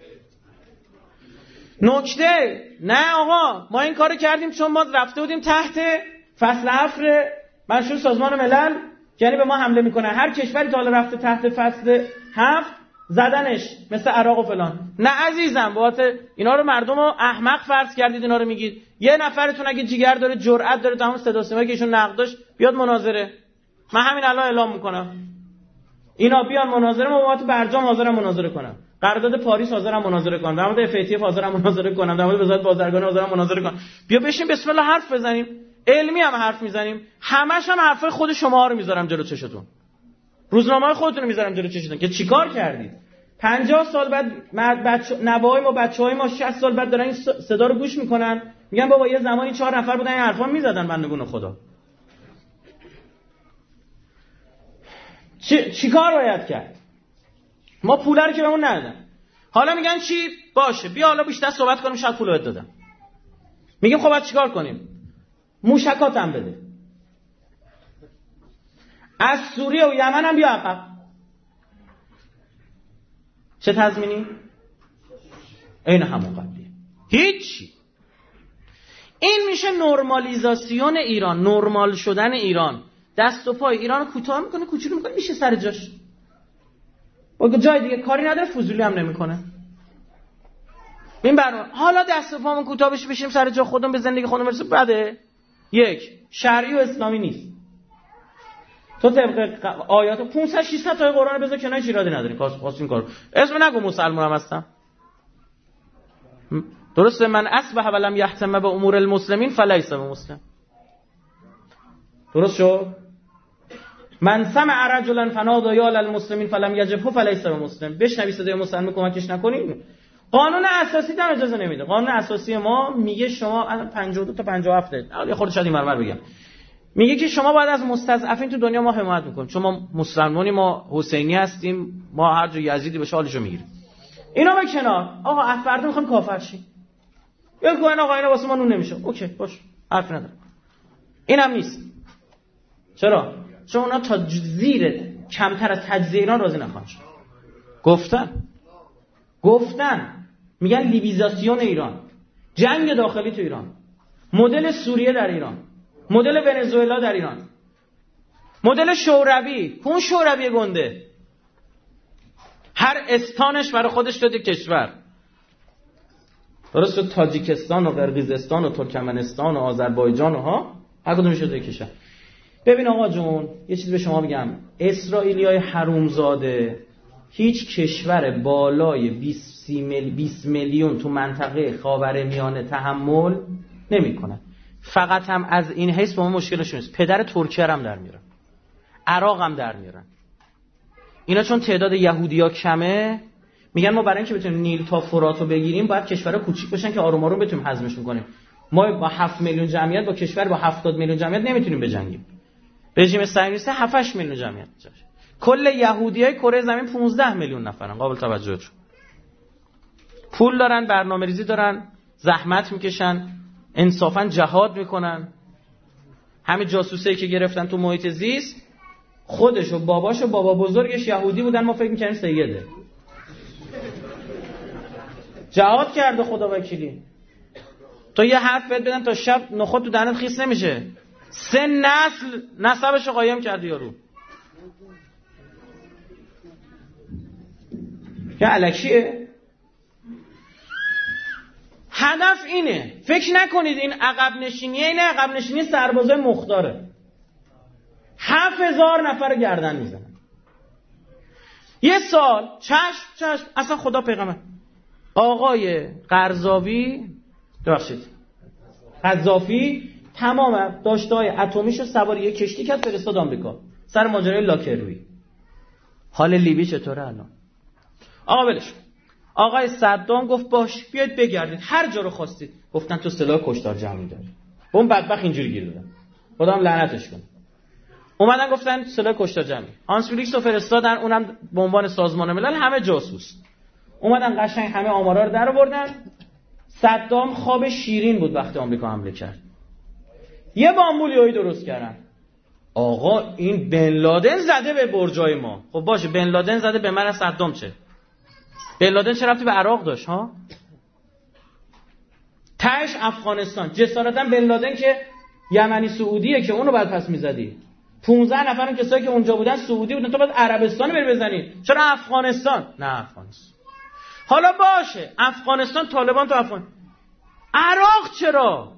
نکته نه آقا ما این کارو کردیم چون ما رفته بودیم تحت فصل هفت منشور سازمان ملل، یعنی به ما حمله میکنه. هر کشوری تا حالا رفته تحت فصل هفت زدنش، مثل عراق و فلان. نه عزیزم، بابت اینا رو مردم رو احمق فرض کردید، اینا رو میگید. یه نفرتون اگه جیگر داره، جرأت داره، تمام صدا سیمایی که ایشون نقد داشت بیاد مناظره. من همین الان اعلام میکنم اینا بیان مناظره، ما بابت برجام حاضرم مناظره کنم، قرارداد پاریس حاضرم مناظره کنم، در مورد اف ای تی اف حاضرم مناظره کنم، در مورد وزارت بازرگانی حاضرم مناظره کنم. بیا بشین بسم الله حرف بزنیم، علمی هم حرف میزنیم. همش هم حرفای خود شما رو میذارم جلو چشتون، روزنامه‌های خودتون رو میذارم جلو چشتون که چیکار کردید. پنجاه سال بعد بچه نوای ما بچهای ما شصت سال بعد دارن این صدا رو گوش میکنن، میگن بابا یه زمانی چهار نفر بودن این حرفا میزدن بندگون خدا. چی چیکار باید کرد؟ ما پول رو که بهمون ندادن، حالا میگن چی باشه بیا حالا بیشتر صحبت کنیم، شاید پولو بهت دادم. میگیم خب بعد چیکار کنیم؟ موشکات هم بده، از سوریه و یمن هم بیا عقب. چه تضمینی؟ این همون قبلیه، هیچی. این میشه نرمالیزاسیون ایران، نرمال شدن ایران. دست و پای ایران رو کوتاه میکنه، کوچولو میکنه، میشه سر جاش. با جای دیگه کاری نداره، فضولی هم نمیکنه. این برنامه حالا دست و پامون کوتاه بشه بشیم سر جا خودمون، به زندگی خودمون برسیم، بده. یک، شرعی و اسلامی نیست. تو طبق آیات پانصد ششصد تا قرآن بذار کنار، چی ایرادی نداری. خواست این کارو اسم نگو مسلمانم هستم. درسته؟ من اصبح ولم یهتم به امور المسلمین فلیس بمسلم. درست شد؟ من سمع رجلا فنادى یا للمسلمین فلم یجبه فلیس بمسلم. بشنوی صدای مسلمان کمکش نکنی. قانون اساسی هم اجازه نمیده. قانون اساسی ما میگه شما پنجاه و دو تا پنجاه و هفت یه خورده شاید این مرمر بگم، میگه که شما باید از مستضعفین تو دنیا ما حمایت میکنیم، چون ما مسلمانی، ما حسینی هستیم، ما هر جا یزیدی بشه حالشو میگیریم. اینا به کنار. آقا از فردا میخوام کافر شیم، یا کوین آقا اینا واسه ما نون نمیشه، اوکی باش، حرف نداره. اینم نیست. چرا؟ چون اونا تا زیر کمتر از تجزیه ایران راضی نخواهند شد. گفتن گفتن میگن لیبیزاسیون ایران، جنگ داخلی تو ایران، مدل سوریه در ایران، مدل ونزوئلا در ایران، مدل شوروی. کون شوروی گنده هر استانش برای خودش داده کشور. درست شد؟ تاجیکستان و قرقیزستان و ترکمنستان و آذربایجان و ها هر کدوم شده کشور. ببین آقا جون یه چیز به شما بگم، اسرائیلیای حرومزاده هیچ کشور بالای بیست میلیون تو منطقه خاورمیانه تحمل نمیکنه. فقط هم از این حیث با ما مشکلشون نیست، پدر ترکیه هم در میارن، عراق هم در میارن. اینا چون تعداد یهودیا کمه میگن ما برای اینکه بتونیم نیل تا فرات رو بگیریم باید کشورها کوچیک باشن که آروم آروم بتونیم هضمشون کنیم. ما با هفت میلیون جمعیت با کشور با هفتاد میلیون جمعیت نمیتونیم بجنگیم. رژیم صهیونیستی هفت هشت میلیون جمعیت داره. کل یهودیای کره زمین پانزده میلیون نفرن. قابل توجهه. پول دارن، برنامه‌ریزی دارن، زحمت میکشن، انصافا جهاد میکنن. همین جاسوسایی که گرفتن تو محیط زیست خودش و باباش و بابا بزرگش یهودی بودن، ما فکر میکنیم سیده. جهاد کرده خدا وکیلی. تو یه حرف بهت بدن تا شب نخود تو دهنت خیس نمیشه. سه نسل نسبش رو قایم کرده یارو. که الکیه. هدف اینه. فکر نکنید این عقب نشینیه، این عقب نشینی سربازای مختاره. هفت هزار نفر گردن میزنن. یه سال چشم چشم اصلا خدا پیغمبر آقای قرضاوی ببخشید قذافی تمام داشته‌های اتمیشو سوار یک کشتی کرد فرستاد آمریکا سر ماجرای لاکروی. حال لیبی چطوره الان؟ آقا ولش. آقای صدام گفت باش بیاید بگردید هر جا رو خواستید. گفتن تو سلاح کشتار جمعی داری، اون بدبخت اینجوری گیر دادن، خدام لعنتش کنه. اومدن گفتن سلاح کشتار جمعی. هانس فیلیکس رو فرستادن، اونم به عنوان سازمان ملل همه جاسوس. اومدن قشنگ همه آمارا رو در آوردن. صدام خواب شیرین بود وقتی آمریکا حمله کرد. یه بامبولیایی درست کردن. آقا این بن لادن زده به برجای ما. خب باشه بن لادن زده به من، صدام چه؟ بن لادن چه ربطی به عراق داشت ها؟ تهش افغانستان. جسارتا بن لادن که یمنی سعودیه که اونو بعد پس میزدی. پانزده نفرن کسایی که اونجا بودن سعودی بودن، تو باید عربستان بری بزنی. چرا افغانستان؟ نه افغانستان. حالا باشه افغانستان، طالبان تو افغان. عراق چرا؟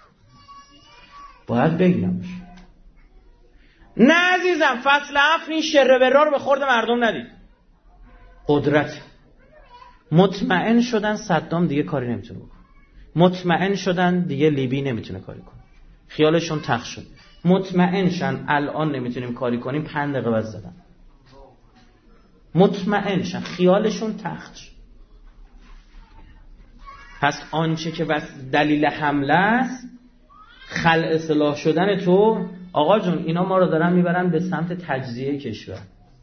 باید بگیرمش. نه عزیزم، فصل هفت این شر و رو به خورد مردم ندید. قدرت. مطمئن شدن صدام دیگه کاری نمیتونه بکنه. مطمئن شدن دیگه لیبی نمیتونه کاری کنه. خیالشون تخت شد. مطمئن شن الان نمیتونیم کاری کنیم، پنج دقیقه بعد زدن. مطمئن شن خیالشون تخت شد. پس آنچه که بس دلیل حمله است خلع اصلاح شدن تو. آقا جون اینا ما رو دارن میبرن به سمت تجزیه کشور.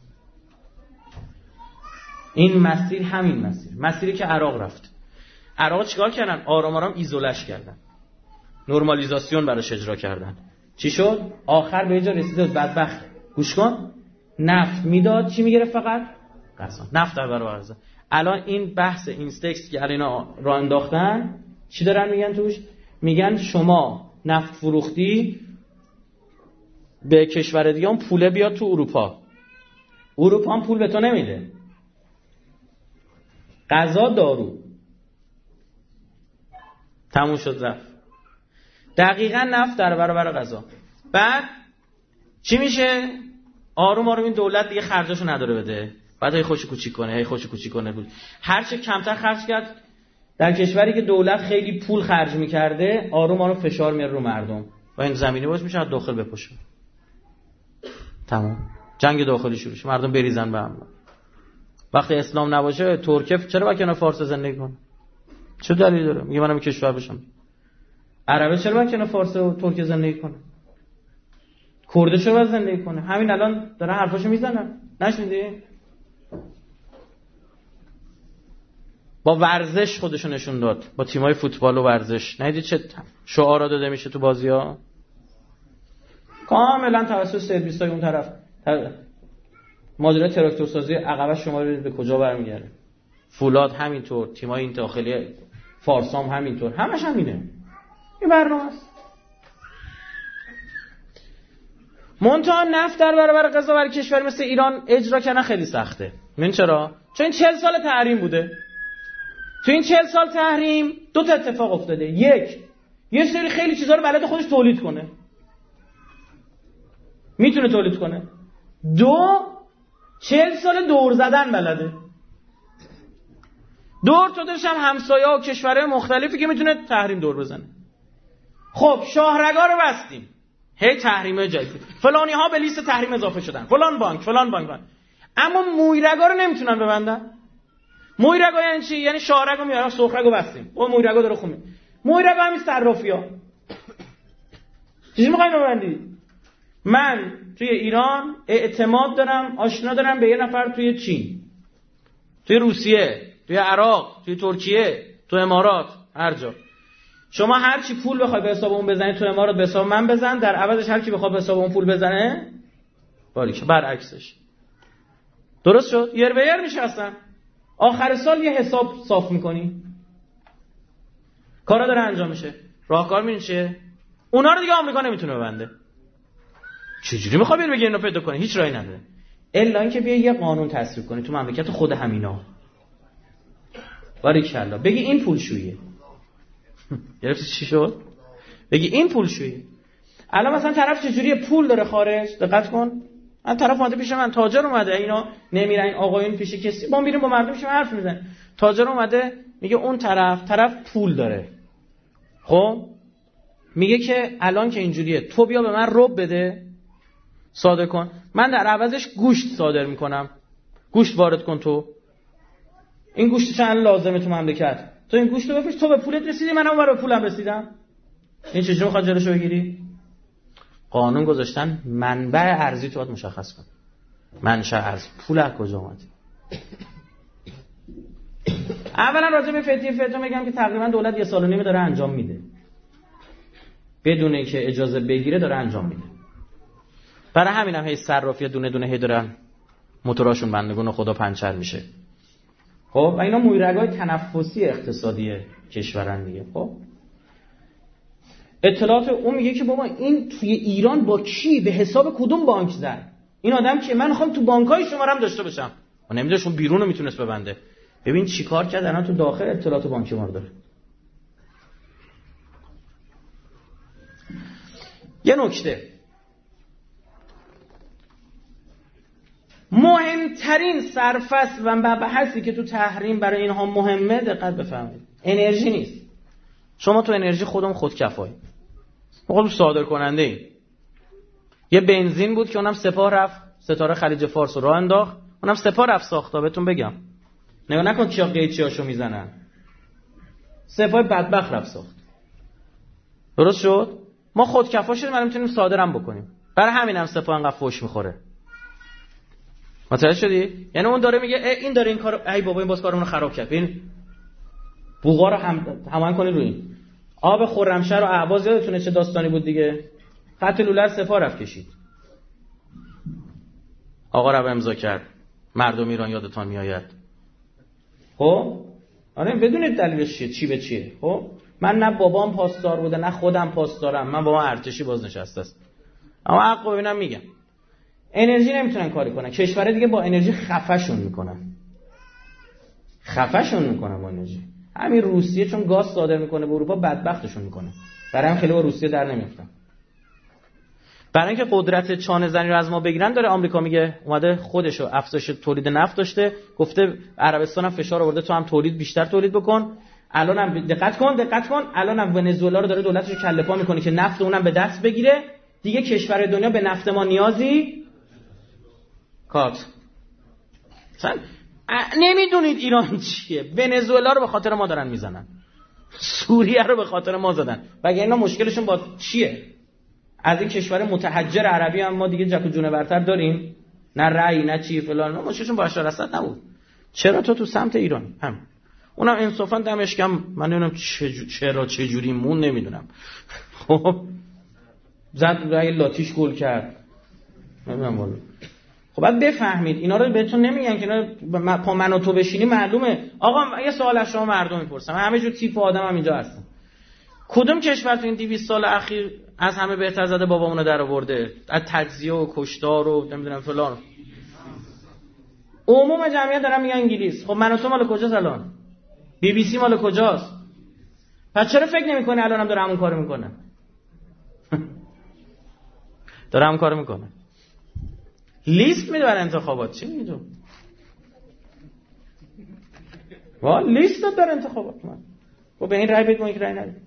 این مسیر همین مسیر، مسیری که عراق رفت. عراق چیکار کردن؟ آرام آرام ایزولش کردن، نورمالیزاسیون براش اجرا کردن. چی شد؟ آخر به جا رسیده بود بدبخت. گوش کن، نفت میداد، چی میگرفت؟ فقط غذا. نفت در برابر غذا. الان این بحث این تکست که الان راه انداختن چی دارن میگن توش؟ میگن شما نفت فروختی به کشور دیگه، اون پوله بیاد تو اروپا. اروپا هم پول به تو نمیده. غذا، دارو. تموم شد رفت. دقیقاً نفت در برابر غذا. بعد چی میشه؟ آروم آروم این دولت دیگه خرجاشو نداره بده. بعد هی خوش کوچیک کنه، هی خوش کوچیک کنه. هر چه کمتر خرج کرد در کشوری که دولت خیلی پول خرج میکرده، آروم آروم فشار میاره رو مردم و این زمینه باز میشه از داخل بپوشه. تمام. جنگ داخلی شروع شه، مردم بریزن به هم. وقتی اسلام نباشه ترکیه چرا باید کنار فارس زندگی کنه؟ چه دلیلی داره؟ میگه منم کشور بشم. عربه چرا باید کنار فارس و ترکیه زندگی کنه؟ کرد چرا باید زندگی کنه؟ همین الان دارن حرفاشو میزنن. نشنیدی؟ با ورزش خودشو نشون داد، با تیمای فوتبال و ورزش. ندیدی چه شعارا داده میشه تو بازی‌ها؟ کاملا توسط سرویس‌های اون طرف. ماجرای تراکتور سازی عقبش شما رو به کجا برمیگره؟ فولاد همینطور، تیمای این داخلی فارسام همینطور، همش همینه. این برنامه است. منتها نفت در برابر غذا برای کشور مثل ایران اجرا کردن خیلی سخته. من چرا؟ چون این چهل سال تحریم بوده. تو این چهل سال تحریم دو تا اتفاق افتاده. یک، یه سری خیلی چیزا رو بلد خودش تولید کنه. میتونه تولید کنه. دو، چهل سال دور زدن بلده. دور تو داشتم همسایه و کشورهای مختلفی که میتونه تحریم دور بزنه. خب شاهرگا رو بستیم. هی تحریم جدید. فلانی ها به لیست تحریم اضافه شدن. فلان بانک، فلان بانک, بانک. اما مویرگا رو نمیتونن ببندن. مویرگا یعنی چی؟ یعنی شاهرگا میارن، سرخرگا بستیم. اون مویرگا داره خومه. مویرگا همین صرافی‌ها. چیزی می‌خواید ببندی؟ من توی ایران اعتماد دارم، آشنا دارم به یه نفر توی چین، توی روسیه، توی عراق، توی ترکیه، توی امارات، هر جا. شما هر چی پول بخوای به حساب اون بزنی تو امارات به حساب من بزن، در عوضش هر کی بخواد به حساب اون پول بزنه باریک برعکسش. درست شد؟ یر به یر نشستن. آخر سال یه حساب صاف میکنی. کارا داره انجام میشه. راهکار میشه چیه؟ اونا رو دیگه آمریکا نمیتونه ببنده. چجوری میخوای بری بگی اینو پیدا کنی؟ هیچ راهی نداره. الا اینکه بیا یه قانون تصویب کنی تو مملکت خود همینا. باریکلا. بگی این پولشوییه. گرفتی چی شد؟ بگی این پولشویی. الان مثلا طرف چجوری پول داره خارج؟ دقت کن. من طرف اومده پیش من، تاجر اومده، اینا نمیرن این آقایون پیش کسی، ما میریم با مردم میشیم حرف میزنیم. تاجر اومده میگه اون طرف طرف پول داره. خب میگه که الان که اینجوریه تو بیا به من رب بده صادر کن، من در عوضش گوشت صادر میکنم، گوشت وارد کن. تو این گوشت چند لازمه تو مملکت، تو این گوشت رو بفروش، تو به پولت رسیدی، منم برای پولم رسیدم. این چجوری میخواد جلوشو بگیری؟ قانون گذاشتن منبع ارزی تو باید مشخص کن. منشأ ارز، پول از کجا اومد؟ اولا راجع به فتیه فتوا میگم که تقریبا دولت یه سال و نیمه داره انجام میده، بدون اینکه اجازه بگیره داره انجام میده. برای همینم هی صرافی دونه دونه هی دارن موتوراشون بندگون خدا پنچر میشه. خب و اینا مویرگای تنفسی اقتصادی کشورن دیگه. خب اطلاعات اون میگه که بابا این توی ایران با کی به حساب کدوم بانک زد؟ این آدم که من میخوام تو بانکای شمارم داشته باشم. و نمیدونش اون بیرونو میتونست ببنده. ببین چیکار کرد الان تو داخل اطلاعات بانکی ما رو داره. یه نکته مهمترین سرفصل و مبحثی که تو تحریم برای اینها مهمه، دقت بفرمایید، انرژی نیست. شما تو انرژی خودم خودکفایی، خودم صادر کننده ای. یه بنزین بود که اونم سپاه رفت ستاره خلیج فارس رو راه انداخت، اونم سپاه رفت ساخت. بهتون بگم نگاه نکن کیا قیچیاشو میزنن، سپاه بدبخت رفت ساخت. درست شد؟ ما خودکفا شدیم، الان میتونیم صادرم بکنیم. برای همینم سپاه انقدر فوش میخوره. متوجه شدی؟ یعنی اون داره میگه این داره این کارو، ای بابا این باز کارمون رو خراب کرد. ببین بوغا رو هم هماهنگ کنید روی این. آب خرمشهر و اهواز یادتونه چه داستانی بود دیگه؟ خط لوله سپاه رفت کشید. آقا رو امضا کرد. مردم ایران یادتان میآید. خب آره بدونید دلیلش چیه، چی به چیه. خب من نه بابام پاسدار بوده نه خودم پاسدارم، من بابام ارتشی بازنشسته است. اما حق ببینم میگم انرژی نمیتونن کاری کنن. کشورها دیگه با انرژی خفه‌شون میکنن. خفه‌شون میکنن با انرژی. همین روسیه چون گاز صادر میکنه به اروپا بدبختشون میکنه. برای هم خیلی با روسیه در نمیافتن. برای اینکه قدرت چانه زنی رو از ما بگیرن داره آمریکا میگه اومده خودشو افزایش تولید نفت داشته، گفته عربستان هم فشار آورده تو هم تولید بیشتر تولید بکن. الانم دقت کن دقت کن الانم ونزوئلا رو داره دولتش کله پا میکنه که نفت اونم به دست بگیره. دیگه کشور دنیا به نفت ما نیازی کات. مثلا نمیدونید ایران چیه؟ ونزوئلا رو به خاطر ما دارن میزنن، سوریه رو به خاطر ما زدن. وگرنه اینا مشکلشون با چیه؟ از این کشور متحجر عربی هم ما دیگه جک و جونه برتر داریم؟ نه رأی نه چی فلان. ما مشکلشون با بشار اسد نبود. چرا تو تو سمت ایران هم اونم انصافا دمش کم. من نمیدونم چرا چه جوری مون نمیدونم. خب زد رأی لاتیش گل کرد نمیدونم والا. خب بعد بفهمید اینا رو بهتون نمیگن که اینا پا من و تو بشینی معلومه. آقا یه سوال از شما مردم میپرسم، همه جور تیپ آدم هم اینجا هستن. کدوم کشور تو این دویست سال اخیر از همه بهتر زده بابامونو در آورده از تجزیه و کشتار و نمیدونم فلان؟ عموم جمعیت دارن میگن انگلیس. خب من و تو مال کجاست الان؟ بی بی سی مال کجاست؟ پس چرا فکر نمی‌کنی الانم داره همون کارو میکنه؟ داره همون کارو میکنه. لیست میده برای انتخابات. چی میگی تو؟ وا لیست داد برای انتخابات. من خب به این رأی بدید، اون رأی ندید.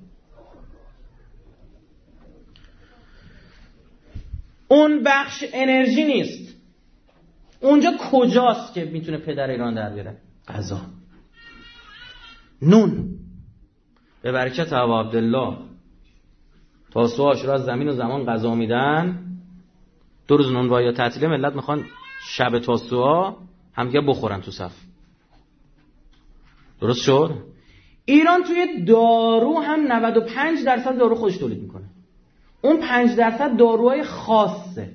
اون بخش انرژی نیست. اونجا کجاست که میتونه پدر ایران در بیاره؟ غذا، نون. به برکت ابا عبدالله تاسوعاش رو از زمین و زمان غذا میدن. دو روز نون یا تعطیل ملت میخوان شب تاسوعا همگه بخورن تو صف. درست شد؟ ایران توی دارو هم نود و پنج درصد دارو خودش تولید میکنه. اون پنج درصد داروهای خاصه.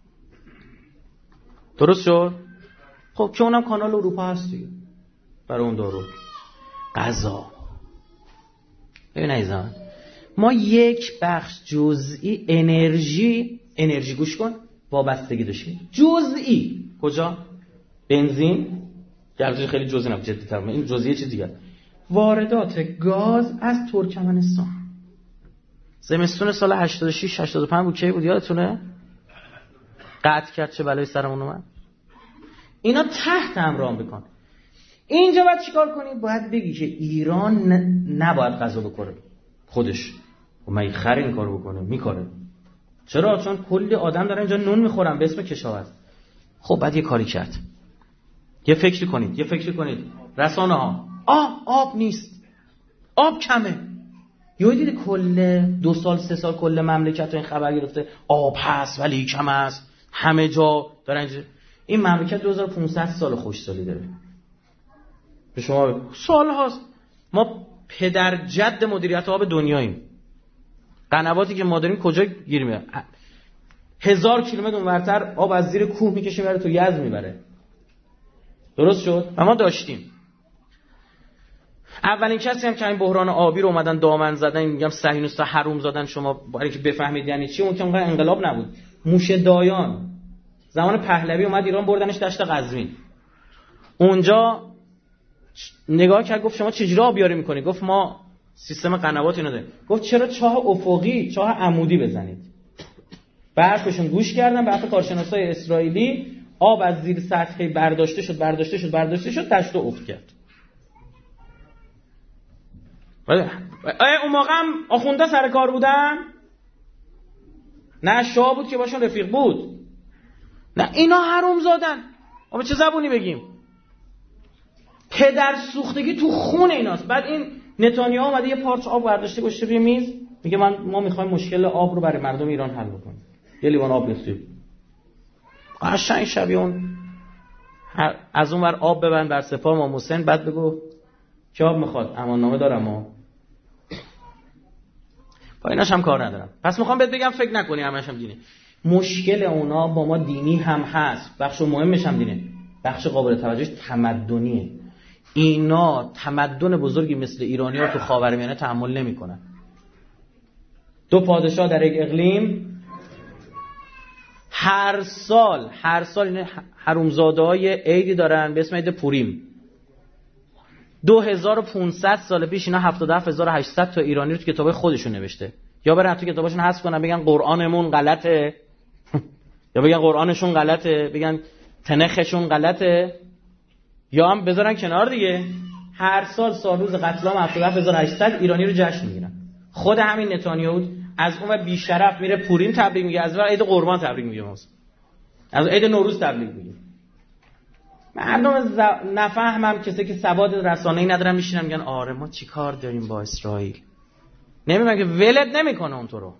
درست شد؟ خب که اونم کانال اروپا هست دیگه برای اون دارو. غذا. ببین عزیزان، ما یک بخش جزئی انرژی انرژی گوش کن وابستگی داشتیم. جزئی کجا؟ بنزین. گرچه خیلی جزئی نبود، جدی تر این جزئی چیز دیگه. واردات گاز از ترکمنستان. زمستون سال هشتاد و شش هشتاد و پنج بود کی بود یادتونه؟ قطع کرد چه بلایی سرمون اومد. اینا تحت امر بکن. اینجا باید چیکار کنی؟ باید بگی که ایران نباید غذا بخوره خودش. و من خر این کارو بکنه میکنه. چرا؟ چون کلی آدم دارن اینجا نون میخورن به اسم کشاورز. خب بعد یه کاری کرد. یه فکری کنید، یه فکری کنید. رسانه ها آه آب نیست، آب کمه. یهو دید کل دو سال سه سال کل مملکت این خبر گرفته آب هست ولی کم است، همه جا دارن. این مملکت دو هزار و پانصد سال خوشسالی داره. به شما سال هاست ما پدر جد مدیریت آب دنیاییم. قنواتی که ما داریم کجا گیر میاد؟ هزار کیلومتر اونورتر آب از زیر کوه میکشه میبره تو یزد میبره. درست شد؟ و ما داشتیم. اولین کسی هم که این بحران آبی رو اومدن دامن زدن، میگم صهیونیست‌ها حروم زدن، شما برای که بفهمید یعنی چی، اون که اونقدر انقلاب نبود. موشه دایان زمان پهلوی اومد ایران، بردنش دشت قزوین. اونجا نگاه کرد گفت شما چجوری آبیاری میکنی؟ گفت ما سیستم قنوات اینو داریم. گفت چرا چاه افقی، چاه عمودی بزنید. برفشون گوش کردن، به حرف کارشناسای اسرائیلی آب از زیر سطح برداشته شد برداشته شد برداشته شد دشت رو افت کرد. اون موقع هم آخونده سر کار بودن؟ نه شاه بود که باشون رفیق بود. نه اینا حروم زادن. اما چه زبونی بگیم؟ پدر سوختگی تو خون ایناست. بعد این نتانیاهو اومده یه پارچه آب برداشته گذاشته روی میز، میگه من ما میخوایم مشکل آب رو برای مردم ایران حل بکنیم. یه لیوان آب ریختیم. قشنگ شبیه اون از اون ور آب ببند بر سپاه امام حسین، بعد بگو کی آب میخواد؟ امان نامه دارم ها. با ایناش هم کار ندارم. پس میخوام بهت بگم فکر نکنی همش هم دینه. مشکل اونا با ما دینی هم هست، بخش مهمش هم دینه، بخش قابل توجهش تمدنیه. اینا تمدن بزرگی مثل ایرانی‌ها تو خاورمیانه تحمل نمی‌کنن. دو پادشاه در یک اقلیم هر سال هر سال این حرومزاده‌های عیدی دارن به اسم عید پوریم. دو هزار و پانصد سال پیش اینا هفتاد و هفت هزار و هشتصد تا ایرانی رو تو کتابای خودشون نوشته. یا برن تو کتاباشون حذف کنن بگن قرآنمون غلطه یا بگن قرآنشون غلطه، بگن تنخشون غلطه، یا هم بذارن کنار دیگه. هر سال سال روز قتل عام هفتاد و هفت هزار و هشتصد ایرانی رو جشن میگیرن. خود همین نتانیاهو از اون بی شرف میره پوریم تبریک میگه، از اون عید قربان تبریک میگه، از عید نوروز تبریک میگه. مردم ز... نفهمم کسی که سواد رسانه‌ای ندارن میشینن میگن آره ما چیکار داریم با اسرائیل. نمیگم که ولت نمیکنه اون تو رو.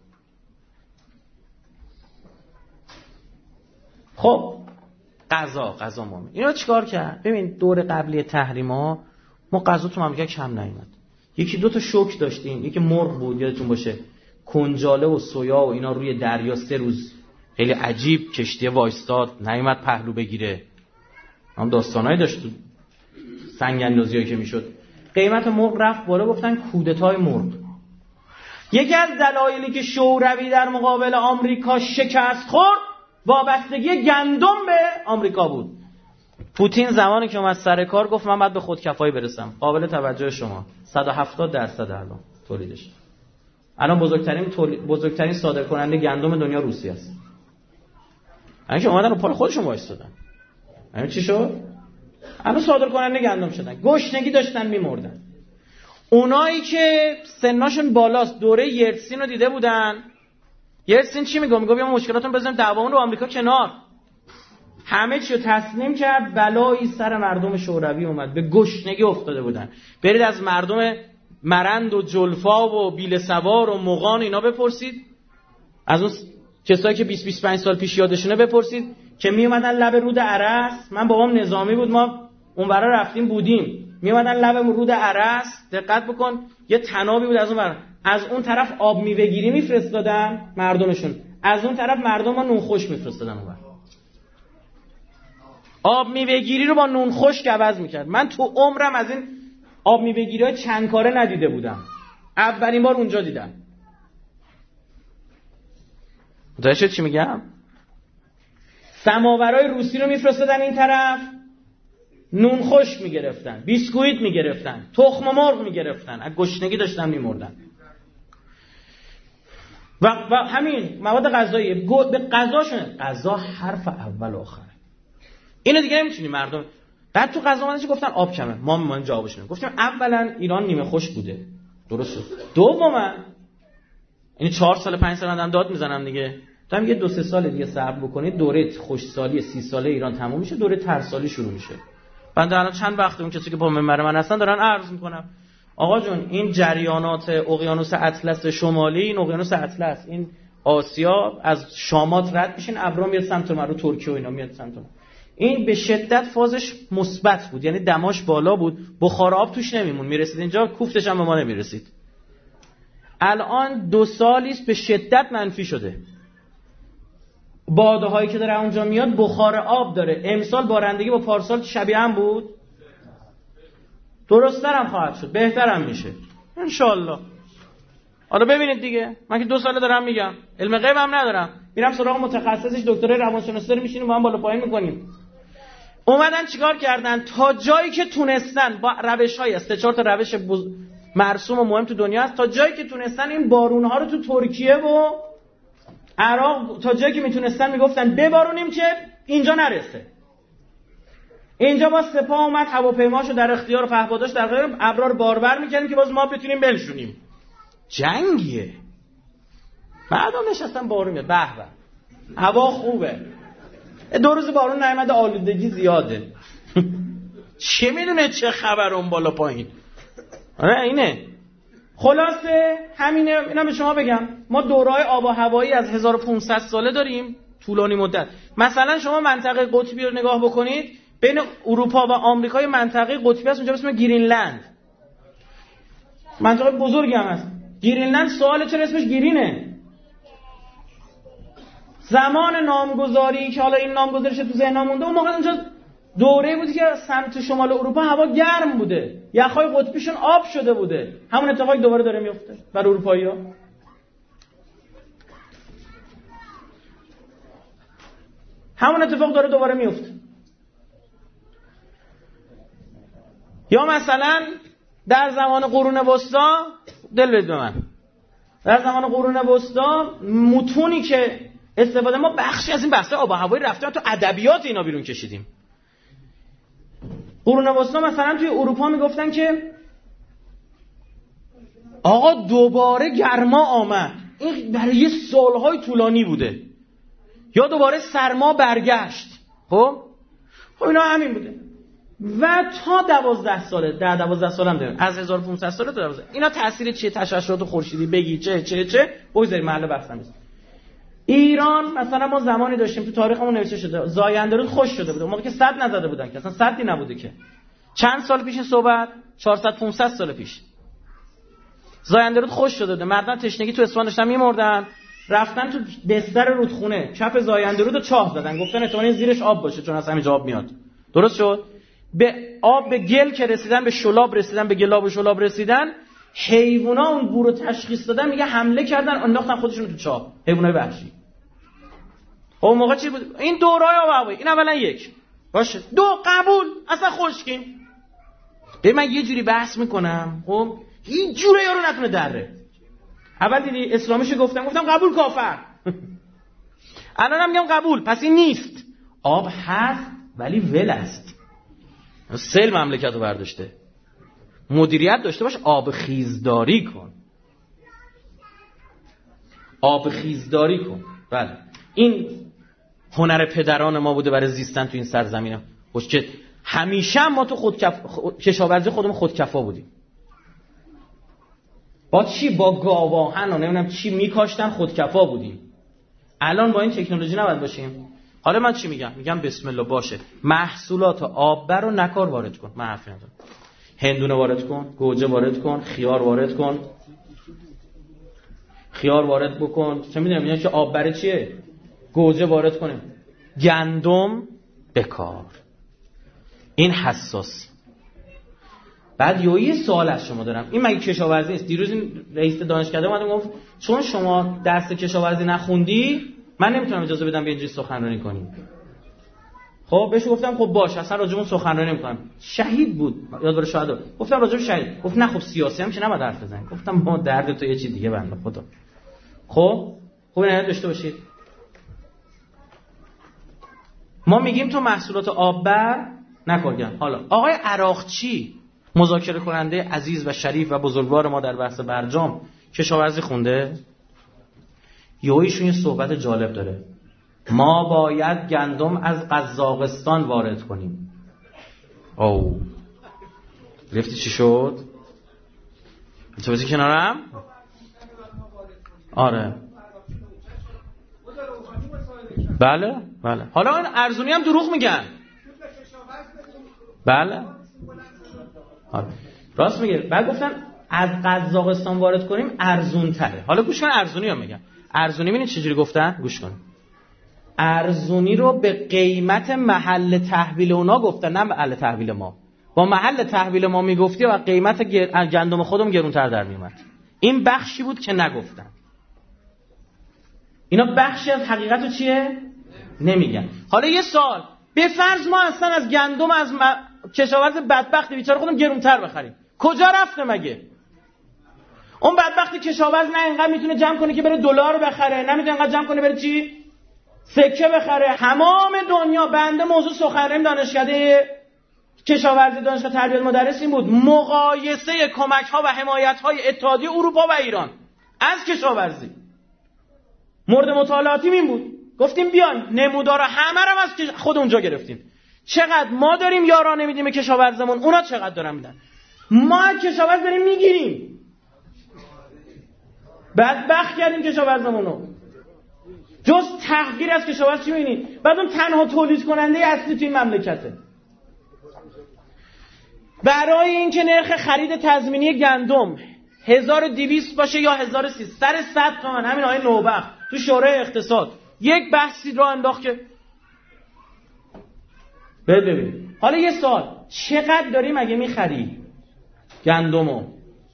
خب غذا غذا ما اینا چیکار کرد؟ ببین دور قبلی تحریما ما غذا تو مملکت کم نیومد. یکی دو تا شوک داشتیم، یکی مرغ بود یادتون باشه، کنجاله و سویا و اینا روی دریا سه روز خیلی عجیب کشتی وایستاد نیومد پهلو بگیره. هم داستانایی داشت تو سنگ اندازیایی که میشد. قیمت مرغ رفت بالا، گفتن کودتای مرغ. یکی از دلایلی که شوروی در مقابل آمریکا شکست خورد وابستگی گندم به آمریکا بود. پوتین زمانی که اومد سر کار گفت من باید به خودکفایی برسم. قابل توجه شما صد و هفتاد درصد الان تولیدش. الان بزرگترین تولید بزرگترین صادرکننده گندم دنیا روسیه است. یعنی که اومدن رو پای خودشون وایستادن. همین چی شد؟ الان صادرکننده گندم شدن. گشنگی داشتن میمردن. اونایی که سنشون بالاست دوره یلتسین رو دیده بودن. یلتسین چی میگه؟ میگه بیا مشکلاتون بزنیم دعوامون رو آمریکا کنار. همه چی رو تسلیم کرد، بلایی سر مردم شوروی اومد، به گشنگی افتاده بودن. برید از مردم مرند و جلفا و بیل سوار و مغان اینا بپرسید، از اون کسایی که بیست بیست و پنج سال پیش یادشونه بپرسید که می اومدن لب رود ارس. من بابام نظامی بود، ما اونورا رفتیم بودیم، می اومدن لب رود ارس، دقت بکن یه تنابی بود از اون ور، از اون طرف آب میوه گیری میفرستادن مردمشون، از اون طرف مردم ما نون خشک میفرستادن اونور. آب میوه گیری رو با نون خشک عوض میکرد. من تو عمرم از این آب میوه گیری‌های چند کاره ندیده بودم، اولین بار اونجا دیدم. متوجه چی میگم؟ سماورای روسی رو میفرستادن این طرف، نون خشک میگرفتن، بیسکویت میگرفتن، تخم مرغ میگرفتن، از گشنگی داشتن میمردن. و, و همین مواد غذایی به غذاشون، غذا حرف اول آخره. اینو دیگه نمیتونی مردم. بعد تو غذا مندش گفتن آب کمه، ما من جوابش نمیدیم. گفتیم اولا ایران نیمه خشک بوده، درسته. دوما یعنی چهار سال پنج سال آدم داد میزنم دیگه. تا یه دو سه سال دیگه صبر بکنید، دوره خشکسالی سی ساله ایران تموم میشه، دوره ترسالی شروع میشه. بنده الان چند وقت اون کسی که با منبر من هستن دارن عرض میکنم آقا جون این جریانات اقیانوس اطلس شمالی، این اقیانوس اطلس، این آسیا از شامات رد میشین، ابرا میاد سمت ما، رو ترکیه و اینا میاد سمت ما. این به شدت فازش مثبت بود، یعنی دماش بالا بود، بخار آب توش نمیمون، میرسید اینجا کوفتش هم به ما نمیرسید. الان دو سالی است به شدت منفی شده. باده هایی که داره اونجا میاد بخار آب داره. امسال بارندگی با پارسال شبیه هم بود، درست‌تر هم خواهد شد، بهتر هم میشه انشالله. حالا ببینید دیگه، من که دو ساله دارم میگم، علم غیب هم ندارم، میرم سراغ متخصصش، دکترای روانشناسی داره، میشینیم با هم بالا پایین میکنیم. اومدن چیکار کردن؟ تا جایی که تونستن با روش‌های سه چهار تا روش بز... مرسوم و مهم تو دنیا هست، تا جایی که تونستن این بارون‌ها رو تو ترکیه و عراق تا جایی که میتونستن میگفتن ببارونیم که اینجا نرسه. اینجا با سپاه اومد هواپیماشو در اختیار پهپاداش در غیر ابرار باربر میکنیم که باز ما بتونیم بلشونیم. جنگیه. بعدم نشستن بارون میاد، به به هوا خوبه، دو روز بارون نیامده، آلودگی زیاده. چه میدونه چه خبر اون بالا پایین. آره اینه. خلاصه همینه. اینا به شما بگم، ما دوره‌های آب و هوایی از هزار و پانصد ساله داریم، طولانی مدت. مثلا شما منطقه قطبی رو نگاه بکنید، بین اروپا و آمریکا منطقه قطبی هست، اونجا به اسم گرینلند، منطقه بزرگی هم هست. گرینلند سوال چرا اسمش گرینه؟ زمان نامگذاری که حالا این نامگذاری شد تو ذهنم مونده، اون موقع اونجا دوره بودی که سمت شمال اروپا هوا گرم بوده، یخ‌های قطبیشون آب شده بوده. همون اتفاقی دوباره داره میفته برای اروپایی‌ها. همون اتفاق داره دوباره میفته. یا مثلا در زمان قرون وسطا، دل بدید به من، در زمان قرون وسطا متونی که استفاده، ما بخشی از این بحث آب و هوایی رفتیم تو ادبیات اینا بیرون کشیدیم. قرون وسطا مثلا توی اروپا میگفتن که آقا دوباره گرما آمد، این برای یه سالهای طولانی بوده، یا دوباره سرما برگشت. خب خب اینا همین بوده و تا دوازده ساله، در دوازده سال هم داریم، از هزار و پانصد ساله تا دوازده. اینا تأثیر چیه؟ تشعشعات خورشیدی بگی چه چه چه بگذاریم محل بحث نیست. ایران مثلا ما زمانی داشتیم تو تاریخمون نوشته شده زاینده رود خشک شده بوده، اون موقع که سد نزده بودن که اصلا سدی نبوده که. چند سال پیش صحبت؟ چهارصد پانصد سال پیش زاینده رود خشک شده بوده، مردم تشنگی تو اصفهان داشتن میمردن، رفتن تو بستر رودخونه چپ زاینده رود رو چاه زدن، گفتن احتمالاً زیرش آب باشه چون از همینجا آب میاد. درست شد؟ به آب، به گل که رسیدن، به شلاب رسیدن، به گلاب و شلاب رسیدن، حیونا اون بو رو تشخیص دادن، میگه حمله کردن انداختن خودشون تو چاه، حیوانای وحشی. اون موقع چی بود؟ این دورای آب و هوایی. این اولا یک باشه. دو، قبول، اصلا خشکیم. به من یه جوری بحث میکنم، خب هیچ جوره یارو نتونه دره. اول دیدی اسلامیشو گفتم گفتم قبول کافر. الانم میگم قبول، پس این نیست. آب هست ولی ول است. سیل مملکت رو برداشته. مدیریت داشته باش، آب خیزداری کن. آب خیزداری کن. بله. این هنر پدران ما بوده برای زیستن تو این سرزمین. خوش که همیشه ما تو خودکف خود... کشاورزی خودمون خودکفا بودیم. با چی؟ با گاواهن و نمیدونم چی میکاشتن، خودکفا بودیم. الان با این تکنولوژی نباید باشیم. حالا من چی میگم؟ میگم بسم الله باشه، محصولات آببر رو نکار وارد کن. من حرفی ندارم. هندونه وارد کن، گوجه وارد کن، خیار وارد کن، خیار وارد بکن، چه میدونم اینا که آببر چیه، گوجه وارد کنیم، گندم بکار. این حساس. بعد یه سوال از شما دارم، این مگه کشاورزی نیست؟ دیروز این رئیس دانشکده اومد گفت چون شما درس کشاورزی نخوندی من نمیتونم اجازه بدم به اینجوری سخنرانی کنی. خب بهش گفتم خب باش، اصلا راجبون سخنرانی نمی‌کنم. شهید بود، یادوار شهدا. گفتم راجب شهید. گفت نه خب سیاسی هم که نباید حرف بزنی. گفتم ما درد تو یه چیز دیگه بنده خدا. خب خوب اینو داشته باشید. ما میگیم تو محصولات آببر نکارگرد. حالا آقای عراقچی، مذاکره کننده عزیز و شریف و بزرگوار ما در بحث برجام، کشاورزی خونده؟ یهویشون یه صحبت جالب داره. ما باید گندم از قزاقستان وارد کنیم. او گرفتی چی شد؟ اتوبوسی کنارم؟ آره بله بله. حالا این ارزونی هم دروغ میگن. بله آره. راست میگه. بعد گفتن از قزاقستان وارد کنیم ارزون تره. حالا گوش کن ارزونی رو میگم. ارزونی ببینید چجوری گفتن؟ گوش کن. ارزونی رو به قیمت محل تحویل اونا گفتن، نه محل تحویل ما. با محل تحویل ما میگفتی و قیمت گندم خودم گرونتر در میومد. این بخشی بود که نگفتن. اینا بخشی از حقیقت رو چیه؟ نمیگن. حالا یه سوال، به فرض ما اصلا از گندم از م... کشاورز بدبخت بیچاره خودم گرونتر بخریم، کجا رفته مگه؟ اون بدبخت کشاورز نه اینقدر میتونه جمع کنه که بره دلار بخره، نه میتونه اینقدر جمع کنه بره چی؟ سکه بخره. تمام دنیا بنده موضوع سخنرانی دانشکده کشاورزی دانشگاه تربیت مدرس این بود، مقایسه کمک‌ها و حمایت‌های اتحادیه اروپا و ایران از کشاورزی. مورد مطالعاتیم این بود، گفتیم بیان نمودار همه رو از خود اونجا گرفتیم. چقدر ما داریم یارانه میدیم به کشاورزمون، اونا چقدر دارن میدن. ما از کشاورز داریم میگیریم، بدبخت کردیم کشاورزمون رو. جز تحقیر از کشاورز چی می‌بینید؟ بعد اون تنها تولید کننده اصلی تو این مملکته. برای اینکه نرخ خرید تضمینی گندم هزار و دویست باشه یا هزار و سیصد، سر صد تومن، همین آقای نوبخت تو شورای اقتصاد یک بحثی رو انداخت که ببین. حالا یه سوال، چقدر داریم اگه میخری گندمو؟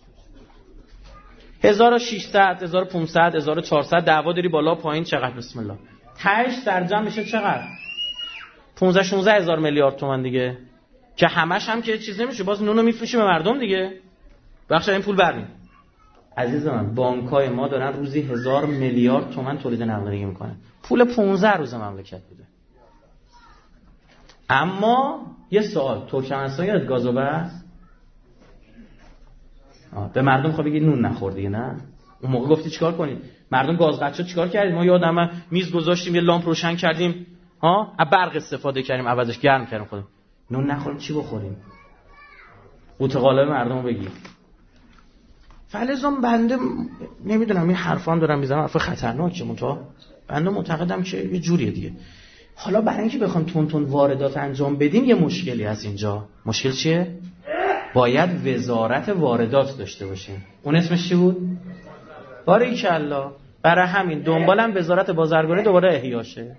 هزار و ششصد، هزار و پانصد، هزار و چهارصد، دعوا داری بالا پایین، چقدر؟ بسم الله. تهش سرجم میشه چقدر؟ پانزده شانزده هزار میلیارد تومان دیگه، که همش هم که چیز نمیشه، باز نونو میفروشیم به مردم دیگه. بخش این پول بریم. عزیز من، بانک‌های ما دارن روزی هزار میلیارد تومان تولید نقدینگی میکنن. پول پانزده روز مملکت بوده. اما یه سوال، ترکمنستان یاد گازو بس به مردم خب بگید نون نخور دیگه، نه؟ اون موقع گفتی چیکار کنید؟ مردم گاز قطع شد چیکار کردید؟ ما یادمه میز گذاشتیم، یه لامپ روشن کردیم، ها، از برق استفاده کردیم، عوضش گرم کردیم خودمون. نون نخوریم چی بخوریم؟ قوت قالب مردمو بگیر. فلزم بنده نمیدونم این حرفان دارم میزنم، حرف خطرناکه، منتها بنده معتقدم که یه جوریه دیگه. حالا برای اینکه بخوام تون تون واردات انجام بدیم یه مشکلی هست اینجا. مشکل چیه؟ باید وزارت واردات داشته باشیم. اون اسمش چی بود؟ باریکالله. برای همین دنبالم وزارت بازرگانی دوباره احیا شه.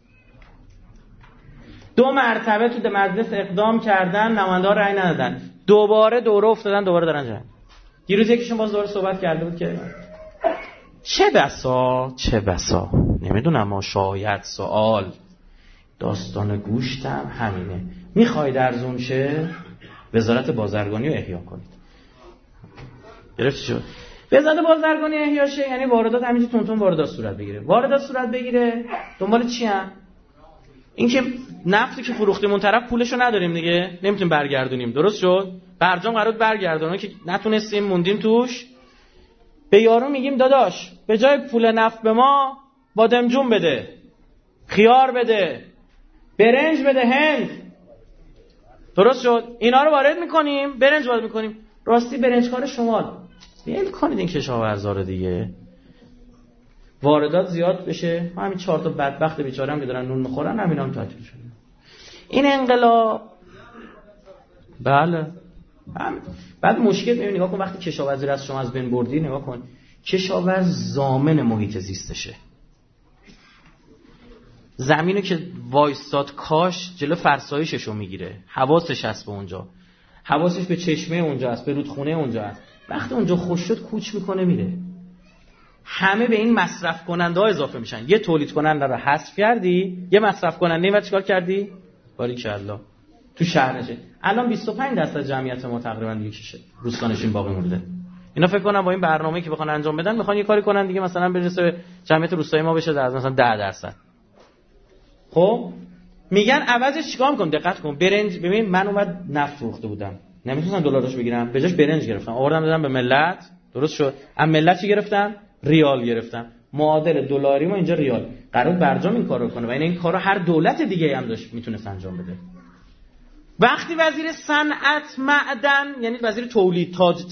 دو مرتبه تو مجلس اقدام کردن، نماینده‌ها رأی ندادن، دوباره دوره افتادن، دوباره دارن جنگ. دیروز یکیشون باز دوباره صحبت کرده بود که چه بسا چه بسا نمیدونم، ما شاید سوال داستان گوشتم همینه، میخواید ارزون شه وزارت بازرگانی رو احیا کنید. گرفتی شد؟ وزارت بازرگانی احیا شه یعنی واردات همینجوری تون تون واردات صورت بگیره. واردات صورت بگیره دنبال چی هم؟ این که نفتی که فروختیم اون طرف پولشو نداریم دیگه، نمیتونیم برگردونیم. درست شد؟ برجام قرار برگردونه که نتونستیم موندیم توش، به یارو میگیم داداش به جای پول نفت به ما بادمجون بده، خیار بده، برنج بده، هند. درست شد؟ اینا رو وارد میکنیم، برنج وارد میکنیم. راستی برنجکار شمال ول کنید این کشاورزا رو دیگه. واردات زیاد بشه، همین چهار تا بدبخت بیچاره هم که دارن نون میخورن همینا هم تعطیل شدن. این انقلاب بله. بعد مشکل میبینی، نگاه کن وقتی کشاورزی از شما از بین بردی، نگاه کن کشاورز ضامن محیط زیستشه. زمینو که وایستاد کاش جلو فرسایششو میگیره، حواسش هست به اونجا، حواسش به چشمه اونجا هست، به رودخونه اونجا هست. وقتی اونجا خوش شد کوچ میکنه میره. همه به این مصرف کننده ها اضافه میشن. یه تولید کننده رو حذف کردی، یه مصرف کننده و چیکار کردی؟ باریکالله. تو شهرشه الان بیست و پنج درصد جمعیت ما تقریبا دیگه کشه روستانشین باقی مونده. اینا فکر کنم با این برنامه‌ای که بخوان انجام بدن میخوان یه کاری کنن دیگه، مثلا برسه جمعیت روستایی ما بشه در مثلا ده درصد. خب میگن عوضش چیکار میکنم؟ دقت کن، برنج. ببین من اومد نفت فروخته بودم، نمیتونستم دلارش بگیرم، به جاش برنج گرفتم، آوردم دادم به ملت. درست شد؟ ام ملت چی گرفتم؟ ریال گرفتم. معادل دلاری ما اینجا ریال. قرار برجام این کارو کنه و این این کارو هر دولت دیگه هم داشت میتونست انجام بده. وقتی وزیر صنعت معدن، یعنی وزیر تولید، تاج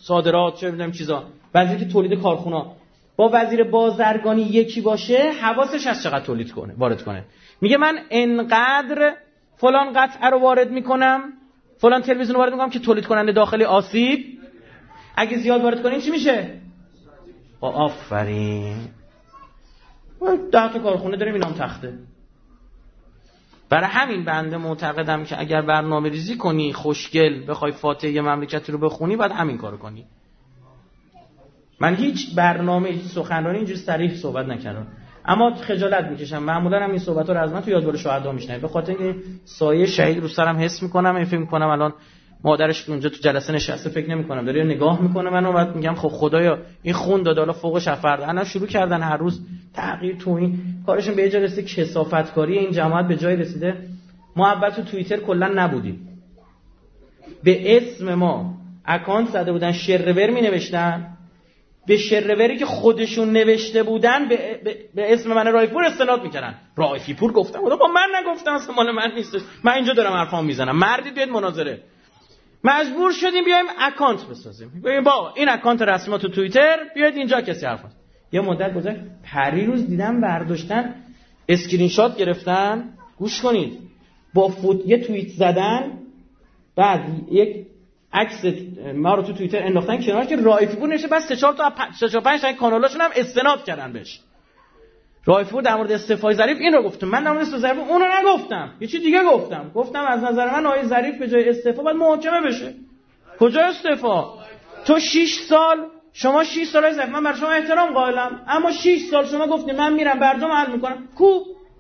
صادرات، چه می‌دونم چیزا، وزیر که تولید کارخونه. با وزیر بازرگانی یکی باشه، حواسش از چقدر تولید کنه، وارد کنه. میگه من انقدر فلان قطعه رو وارد میکنم، فلان تلویزیون رو وارد میکنم که تولید کننده داخلی آسیب، اگه زیاد وارد کنین چی میشه؟ با آفرین ده تا کارخونه داریم اینام تخته. برای همین بنده معتقدم که اگر برنامه ریزی کنی خوشگل بخوای فاتحه مملکتی رو بخونی باید همین کارو کنی. من هیچ برنامه هیچ سخنرانی اینجوری صریح صحبت نکردم، اما خجالت میکشم. معمولا هم این صحبت‌ها رو از من تو یادگار شهدا میشنوید، به خاطر اینکه سایه شهید رو سرم حس میکنم. این فکر میکنم الان مادرش اونجا تو جلسه نشسته، فکر نمیکنم داره نگاه میکنه منو، بعد میگم خب خدایا این خون داد حالا فوقش افرد. انا شروع کردن هر روز تغییر تو این کارشون به جای رسیده کثافتکاری این جماعت به جای رسیده. ما اول تو توییتر کلا نبودیم، به اسم ما اکانت زده بودن، شرور می نوشتن، به شروری که خودشون نوشته بودن به, به, به اسم من رائفی پور استناد میکردن. رائفی پور گفتم، با من نگفتم، اصلا مال من نیستش، من اینجا دارم حرفام میزنم، مردی بیاد مناظره. مجبور شدیم بیایم اکانت بسازیم، ببین با این اکانت رسمی تو توییتر بیاید اینجا کسی حرف بزنه. یه مدت گذشت، پریروز دیدم برداشتن اسکرین شات گرفتن، گوش کنید، با فوت یه توییت زدن، بعد یک عکس ما رو تو توییتر انداختن کنار که رائفی پور نشه، بس سه چهار تا سه چهار پنج تا کانالاشون هم استناد کردن بهش. رائفی پور در مورد استعفای ظریف این رو گفته، من در مورد استعفای ظریف اون رو نگفتم، یه چیز دیگه گفتم. گفتم از نظر من آقای ظریف به جای استعفا باید محاکمه بشه. کجا استعفا؟ تو شش سال، شما شش سال از من بر شما احترام قائلم، اما شش سال شما گفتید من میرم برجام حل میکنم. کو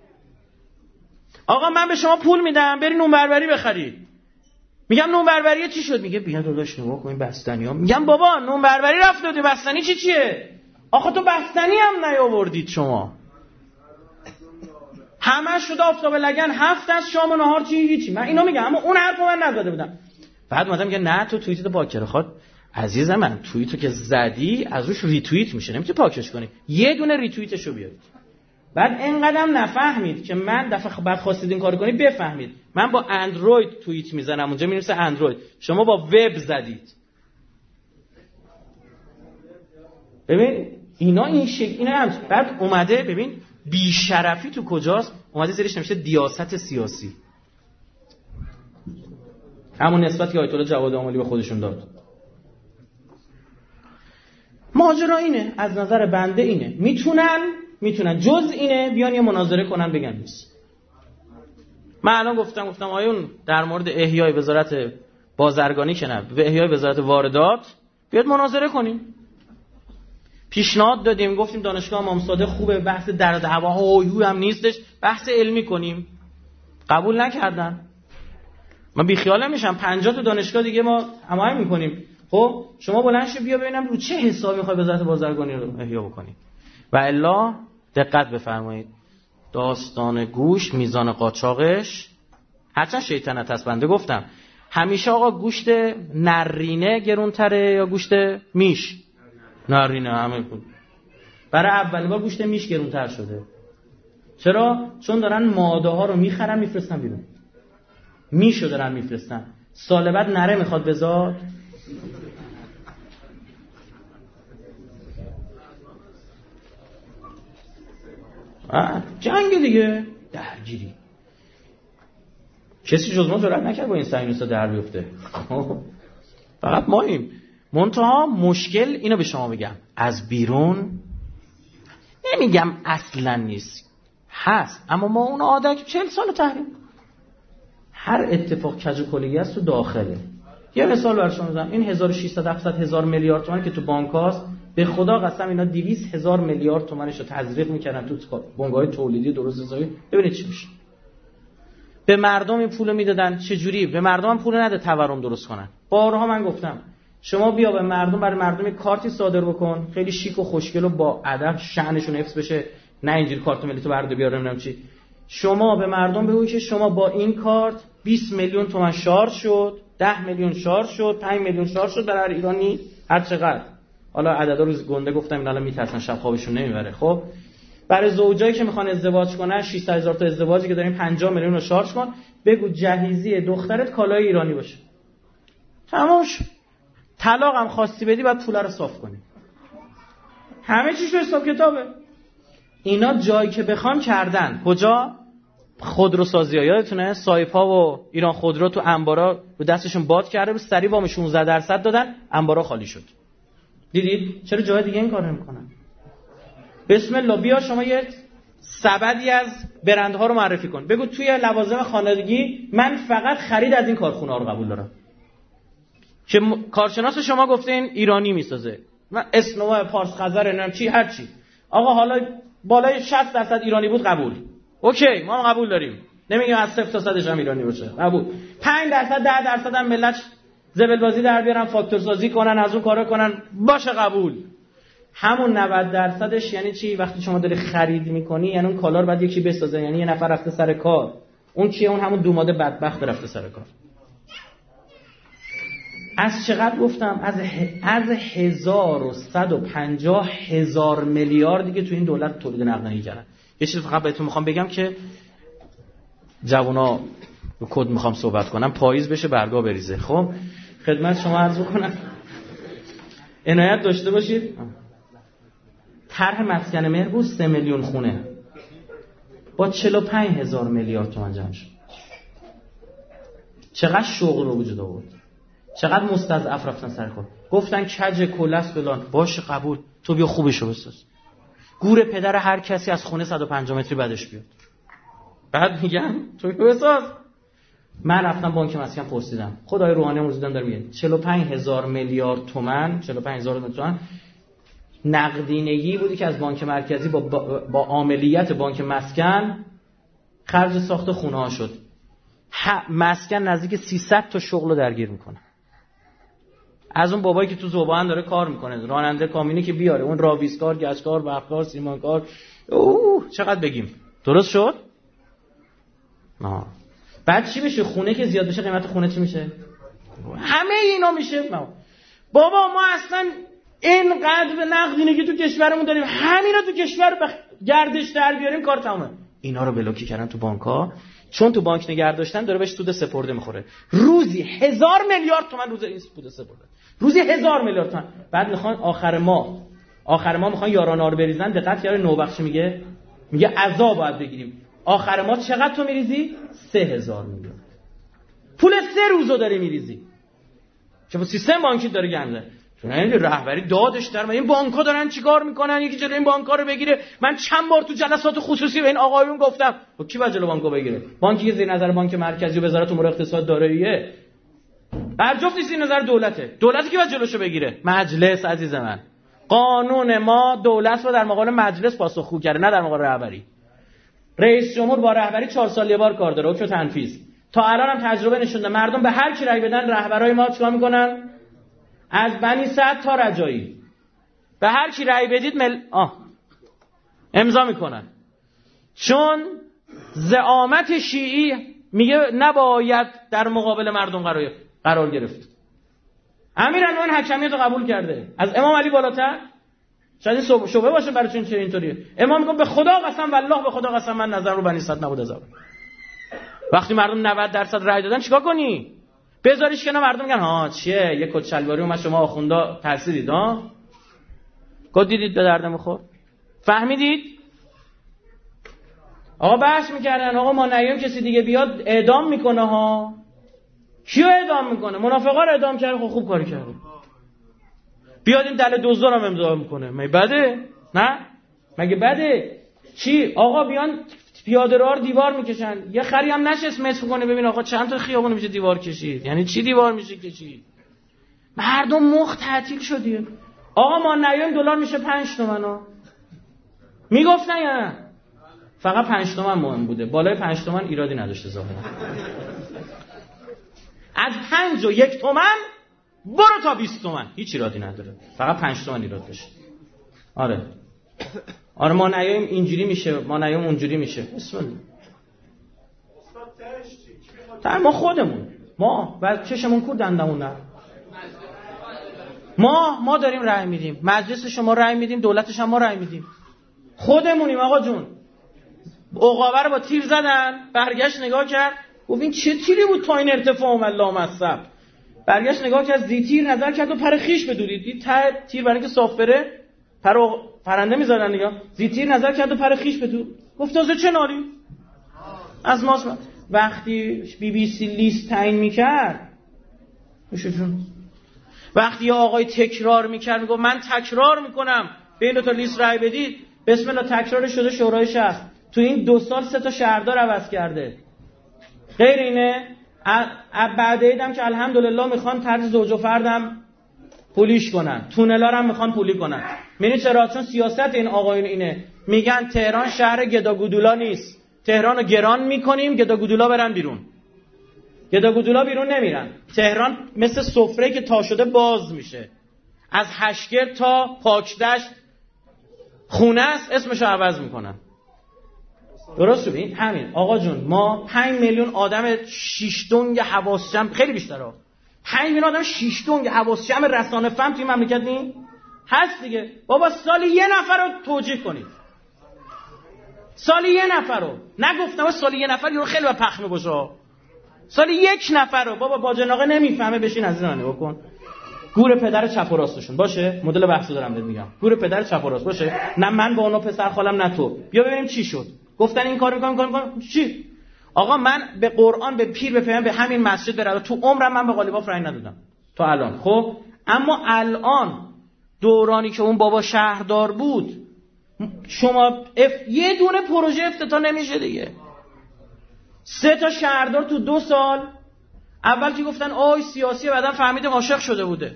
آقا من به شما پول میدم برید نون بربری بخرید. میگم نون بربری چی شد؟ میگه بیا داداش نگاه کن بستنی‌ها. میگم بابا نون بربری رفت دادی، بستنی چی چیه؟ آخه تو بستنی هم نیاوردید شما. همه شد آفتاب لگن، هفت از شام و نهار چی هیچی. من اینو میگم، اما اون حرفو من نزده بودم. بعد اومدم میگه نه تو توییتت پاک خود عزیز من، توییتو که زدی از روش ریتوییت میشه، نمیتونی پاکش کنی، یه دونه ریتوییتشو بیارید. بعد اینقدرم نفهمید که من دفعه بعد خواستید این کارو کنید بفهمید من با اندروید توییت میزنم، اونجا مینویسه اندروید، شما با وب زدید. ببین اینا این شکل اینا هم. بعد اومده ببین بیشرفی تو کجاست، اومده زیرش نمیشه دیاست سیاسی، همون نسبتی که آیت الله جواد آملی به خودشون داد. ماجرا اینه، از نظر بنده اینه، میتونن میتونن جز اینه بیان یه مناظره کنن بگن نیست. من الان گفتم گفتم آیون در مورد احیای وزارت بازرگانی که نه، به احیای وزارت واردات بیاد مناظره کنیم. پیشنهاد دادیم، گفتیم دانشگاه امام صادق خوبه، بحث در دعوا هویو هم نیستش، بحث علمی کنیم. قبول نکردن. من بی خیال نمیشم پنجاه تا دانشگاه دیگه ما هماهنگ میکنیم. خب شما بلند شو بیا ببینم رو چه حسابی میخوای وزارت بازرگانی رو احیا بکنی. و الا دقت بفرمایید، داستان گوشت میزان قاچاقش هرچند شیطنت هست، بنده گفتم همیشه آقا گوشت نرینه گرونتره یا گوشت میش؟ نرینه. همه برای اولین بار گوشت میش گرونتر شده. چرا؟ چون دارن ماده ها رو میخرن میفرستن بیرون، میشو دارن میفرستن، سال بعد نره میخواد بذار. جنگ دیگه، درگیری. کسی جز ما جرأت نکرد با این سینوسا در بیفته. فقط ماییم. منتها مشکل اینو به شما بگم، از بیرون نمیگم اصلا نیست، هست، اما ما اون عادت که چهل سال تحریم، هر اتفاق کج و کلگی است تو داخله. یه مثال برای شما بزنم، این هزار و ششصد هفتصد هزار میلیارد تومان که تو بانک هاست، به خدا قسم اینا دویست هزار میلیارد تومانش رو تزریق میکردن تو بنگاه تولیدی درست حسابی. ببینید چی میشه. به مردم این پول میدادن، چه جوری؟ به مردم هم پول نده تورم درست کنن. بارها من گفتم شما بیا به مردم، برای مردم یک کارتی صادر بکن خیلی شیک و خوشگل و با ادب شأنشون حفظ بشه، نه اینجوری کارت ملی تو برده بیار نمیدونم چی. شما به مردم بگو که شما با این کارت بیست میلیون تومان شارژ شد، ده میلیون شارژ شد، پنج میلیون شارژ شد در هر ایرانی هر چقدر. حالا عددا روز گنده گفتم اینا الان میترسن شب خوابشون نمیبره. خب برای زوجایی که میخوان ازدواج کنن ششصد هزار تا ازدواجی که داریم پنجاه میلیون رو شارژ کن، بگو جهیزیه دخترت کالای ایرانی باشه. تمام شد. طلاق هم خواستی بدی بعد پول رو صاف کنی. همه چیش به حساب کتابه. اینا جایی که بخوام کردن. کجا؟ خودروسازی‌ها. یادتونه سایپا و ایران خودرو تو انبارا رو دستشون باد کرده بود، سریع وام شانزده درصد دادن، انبارا خالی شد. دیدید؟ چرا جای دیگه این کارو نمی‌کنن؟ بسم الله بیا شما یه سبدی از برندها رو معرفی کن. بگو توی لوازم خانگی من فقط خرید از این کارخونه‌ها رو قبول دارم. که م... کارشناس شما گفتین ایرانی میسازه. من اسنوا پارس خزر نمیدونم چی هر چی. آقا حالا بالای شصت درصد ایرانی بود قبول. اوکی ما هم قبول داریم. نمیگیم از صفر تا صدش هم ایرانی باشه. قبول. پنج درصد ده درصد هم ملت زبل بازی در بیارن، فاکتور سازی کنن، از اون کارا کنن، باشه قبول. همون نود درصدش یعنی چی؟ وقتی شما داری خرید میکنی یعنی اون کالا رو بعد یکی بسازه، یعنی یه نفر رفته سر کار. اون کیه؟ اون همون دوماده بدبخت رفته سر کار. از چقدر گفتم؟ از ه... از هزار و صد و پنجاه هزار میلیارد دیگه تو این دولت تولید نقدینگی کردن. یه چیز فقط بهتون میخوام بگم که جوونا رو کد میخوام صحبت کنم، پاییز بشه برگا بریزه. خب خدمت شما عرض کنم عنایت داشته باشید. طرح مسکن مهر بود سه میلیون خونه با چهل و پنج هزار میلیارد تومان جمع شد. چقدر شغل رو وجود آورد، چقدر مستضعف رفتن سر کار. گفتن کج کلاس فلان، باشه قبول، تو بیا خوبشو بساز. گور پدر هر کسی از خونه صد و پنجاه متری بعدش بیاد. بعد میگم تو بیا بساز. من رفتم بانک مسکن پرسیدم، خدای روحانی موزیدن داره میگه چهل و پنج هزار میلیارد تومان، چهل و پنج هزار میلیارد تومان نقدینگی بودی که از بانک مرکزی با با, با عاملیت بانک مسکن خرج ساخت خونه ها شد. مسکن نزدیک سیصد تا شغل رو درگیر میکنه. از اون بابایی که تو ذوبان داره کار میکنه، راننده کامیونی که بیاره، اون راویسکار، گچکار، برقکار، سیمانکار، اوه چقدر بگیم. درست شد؟ نه. بعد چی بشه؟ خونه که زیاد بشه قیمت خونه چی میشه؟ همه اینا میشه. بابا ما اصلا اینقدر به نقدینگی تو کشورمون داریم، همینا تو کشور بخ... گردش در بیاریم کار تمامه. اینا رو بلوکی کردن تو بانک‌ها، چون تو بانک نگه داشتن داره بهش سود سپرده میخوره. روزی هزار میلیارد تومان روز این سود سپرده. روزی هزار میلیارد تومان. بعد میخوان آخر ماه آخر ماه میخوان یارانه رو بریزن. دقت یارو نوبخشی میگه میگه عذاب باید بگیریم. آخر ماه چقدر تو میریزی؟ سه هزار میلیارد. پول سه روزو داری میریزی. چون سیستم بانکی داره گنده. چون این رهبری دادش در این بانک‌ها دارن چیکار میکنن؟ یکی جلوی این بانک‌ها رو بگیره. من چند بار تو جلسات خصوصی به این آقایون گفتم خب کی باید جلوی بانک‌ها بگیره؟ بانکی که زیر نظر بانک مرکزی و وزارت امور اقتصاد داراییه. هر جفتی زیر نظر دولته. دولتی که باید جلوشو بگیره؟ مجلس. عزیز من قانون ما دولت رو در مقابل مجلس پاسخگو کرده، نه در مقابل رهبری. رئیس جمهور با رهبری چهار سال یه بار کار داره، حکم تنفیذ. تا الان هم تجربه نشونده مردم به هر کی رأی بدن رهبرای ما چیکار میکنن؟ از بنی سعد تا رجایی به هر کی رأی بدید مل... آه. امضا میکنن. چون زعامت شیعی میگه نباید در مقابل مردم قرار قرار گرفت. امیرالمومنین حکمیت رو قبول کرده از امام علی بالاتر. شاید این شبهه باشه برای چون چه اینطوریه. امام میگه به خدا قسم والله به خدا قسم من نظر رو بنی سعد نبود. از اول وقتی مردم نود درصد رأی دادن چیکار کنی؟ بذاریش کنار مردم میگن ها چیه یک کت شلواری اومد شما آخوندا ترسیدید ها؟ گفت دیدید به درد میخورد؟ فهمیدید؟ آقا بحث میکردن آقا ما نیام کسی دیگه بیاد اعدام میکنه ها. کیو اعدام میکنه؟ منافقا رو اعدام کرده. خب خوب کاری کرده. بیادیم دل دزدار هم امضا میکنه. مگه بده؟ نه؟ مگه بده؟ چی؟ آقا بیان پیاده رو دیوار میکشن. یه خری هم نشست متر کنه ببین آقا چند تا خیابون میشه دیوار کشید. یعنی چی دیوار میشه کشید؟ مردم مخ تعطیل شدی. آقا ما نیایم دلار میشه پنج تومن ها. میگفتن یا نه؟ فقط پنج تومن مهم بوده. بالای پنج تومن ایرادی نداشته ظاهرا. از پنج و یک تومن برو تا بیست تومن هیچ ایرادی نداره. فقط پنج تومن ایراد داشت. آره. آره ما نیایم اینجوری میشه، ما نیایم اونجوری میشه. بسم الله. تا ما خودمون ما و چشمون کور دندمون نه. ما ما داریم رأی میدیم. مجلس شما رأی میدیم، دولتش هم ما رأی میدیم. خودمونیم آقا جون. عقابه رو با تیر زدن، برگشت نگاه کرد، گفت این چه تیری بود پایین ارتفاع اومد لامصب. برگشت نگاه کرد، زیتیر نظر کرد و پر خیش بدودید. دید تیر برای اینکه صاف بره پر پرنده میذارن نگاه. زیتیر نظر کرد و پر خیش بدود. گفت تازه چه ناری؟ از ماست. وقتی بی بی سی لیست تعیین میکرد میشون، وقتی یه آقای تکرار میکرد میگفت من تکرار میکنم به این دو تا لیست رای بدید، بسم الله تکرار شده شورای شهر. تو این دو سال سه تا شهردار عوض کرده. غیر اینه بعد ایدم که الحمدلله میخوان طرز زوج و فردم پولیش کنن، تونلا رو هم میخوان پولی کنن. می‌بینی چرا؟ چون سیاست این آقایون اینه، میگن تهران شهر گداگودولا نیست، تهران رو گران میکنیم گداگودولا برن بیرون. گداگودولا بیرون نمیرن. تهران مثل سفره که تا شده باز میشه، از هشگر تا پاکدشت خونه است، اسمشو عوض میکنن. درست شد؟ این همین آقا جون، ما پنج میلیون آدم شیش دنگ حواس جمع، خیلی بیشتره، پنج میلیون آدم شیش دنگ حواس جمع رسانه فهم توی مملکت نی هست دیگه. بابا سالی یه نفر رو توجیه کنید، سالی یه نفر رو، نگفتم سالی یه نفر رو خیلی با پخمه باشه، سالی یک نفر رو. بابا باجناقه نمیفهمه، بشین از این نگاه کن. گور پدر چپ و راستشون باشه، مدل بحثو دارم بهت میگم، گور پدر چپ و راست باشه، نه من با اونا پسر خالم نه تو. بیا ببینیم چی شد. گفتن این کارو میکنم میکنم چی؟ آقا من به قرآن به پیر به پیامبر به همین مسجد برادر تو عمرم من به قالیباف رأی ندادم تا الان. خب اما الان دورانی که اون بابا شهردار بود، شما اف... یه دونه پروژه افتتاح نمیشه دیگه. سه تا شهردار تو دو سال. اول که گفتن آی سیاسی، بعدن فهمیدیم عاشق شده بوده.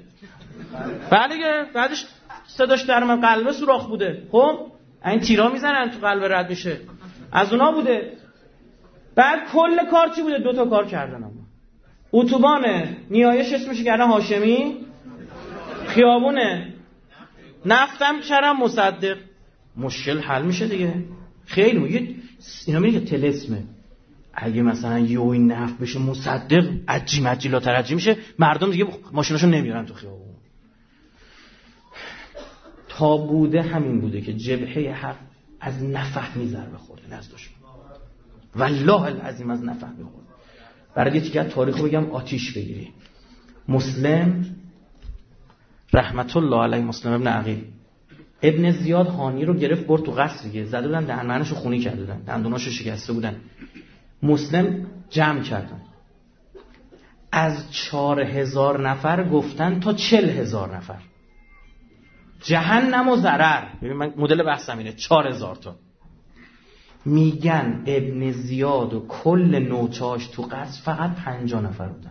بله بعدش صداش در من قلبه سوراخ بوده. خب این تیرا میزنن تو قلب رد میشه، از اونا بوده. بعد کل کار چی بوده؟ دو تا کار کردن. اما اتوبان نیایش اسمش کردن هاشمی، خیابون نفتم شرم مصدق. مشکل حل میشه دیگه. خیلی میگه اینا میگه طلسمه، اگه مثلا یه این نفت بشه مصدق عجی مجی لا ترجی میشه، مردم دیگه ماشیناشو نمیارن تو خیابون. تا بوده همین بوده که جبهه حق از نفح ضربه خورده نزد دشمن، والله العظیم از نفح میخورد. برای یه تیکه تاریخو بگم آتیش بگیری. مسلم رحمت الله علیه، مسلم ابن عقیل، ابن زیاد هانی رو گرفت برد تو قصر دیگه، زده بودن دهنشو خونی کرده بودن، دندوناشو شکسته بودن. مسلم جمع کردن، از چهار هزار نفر گفتن تا چل هزار نفر. جهنم و ضرر. ببین من مدل بحثم اینه، چهار هزار تا. میگن ابن زیاد و کل نوچاش تو قصر فقط پنجاه نفر بودن.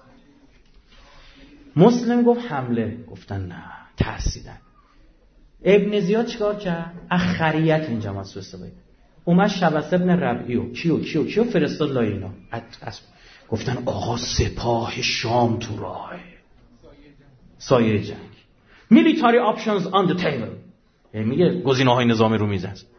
مسلم گفت حمله، گفتن نه، ترسیدن. ابن زیاد چیکار کرد؟ اخریت اینجا ما سوستوی اومد شبس ابن ربعیو کیو کیو کیو فرستاد لای اینا. گفتن آقا سپاه شام تو راه، سایه جنگ، military options on the table. میگه گزینه‌های نظامی رو میز است.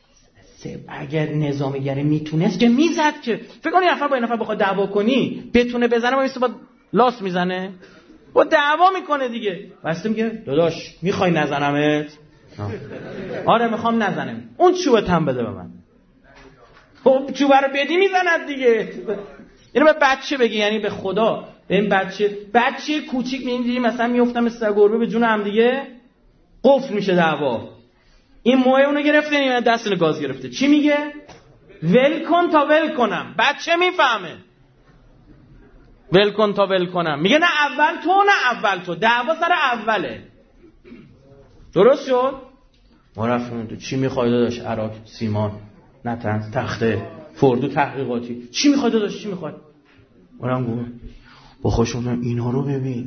اگر نظامیگری میتونست که میزد، که فکر کنی نفر با این نفر بخواد دعوا کنی بتونه بزنه، با با لاس میزنه، با دعوا میکنه دیگه. واسه میگه داداش میخوای نزنمت؟ آره میخوام نزنم. اون چوبت هم بده به من. خب چوبه رو بدی میزند دیگه. یعنی به بچه بگی، یعنی به خدا به این بچه بچه کوچیک می‌بینی مثلا میافتم مثل گربه به جون هم دیگه، قفل میشه دعوا. این موه اونو گرفته، این دستن گاز گرفته، چی میگه؟ ول کن تا ول کنم. بچه میفهمه ول کن تا ول کنم. میگه نه اول تو نه اول تو، دعوا سر اوله. درست شد؟ ما رفتیم تو چی میخوای داداش؟ عراق، سیمان، نتنز، تخته، فردو تحقیقاتی. چی میخوای داداش؟ چی میخوای؟ منم گفتم با خوشم اینا رو ببین،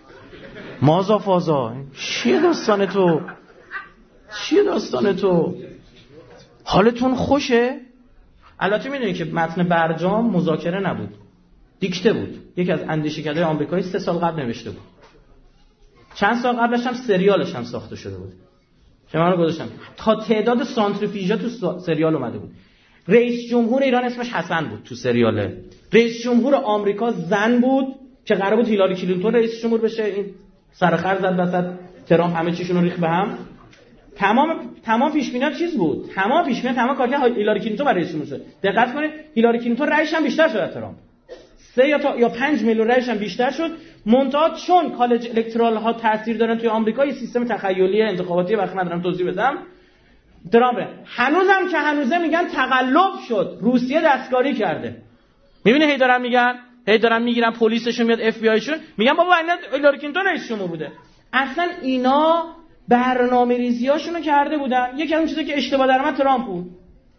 مازا فازا، چیه داستان تو؟ چیه داستان تو؟ حالتون خوشه؟ البته میدونی که متن برجام مذاکره نبود، دیکته بود. یکی از اندیشکدهای آمریکایی سه سال قبل نوشته بود. چند سال قبلش هم سریالش هم ساخته شده بود که من رو گذاشتم. تا تعداد سانتریفیژا تو سریال اومده بود. رئیس جمهور ایران اسمش حسن بود تو سریاله. رئیس جمهور آمریکا زن بود که قرار بود هیلاری کلینتون رئیس جمهور بشه. این سرخر زد وسط، ترامپ همه چیشون رو ریخت به هم. تمام تمام پیش بینی‌ها چیز بود. تمام پیش بینی تمام کار کرد هیلاری کلینتون برای رئیس جمهور شه. دقت کنید هیلاری کلینتون رئیسش هم بیشتر شد از ترامپ. سه یا تا یا پنج میلیون رئیسش هم بیشتر شد. منتها چون کالج الکترال ها تاثیر دارن توی آمریکا، یه سیستم تخیلی انتخاباتی وقت ندارم توضیح بدم. ترامپ هنوزم که هنوزه میگن تقلب شد، روسیه دستکاری کرده. میبینی هی دارن میگن، هی دارن میگیرن پلیسشون میاد، اف بی آیشون میگن بابا اینا هیلاری کلینتون رئیس جمهور بوده. اصلا اینا برنامه‌ریزیاشونو کرده بودن. یکی از اون چیزا که اشتباه در من ترامپ بود.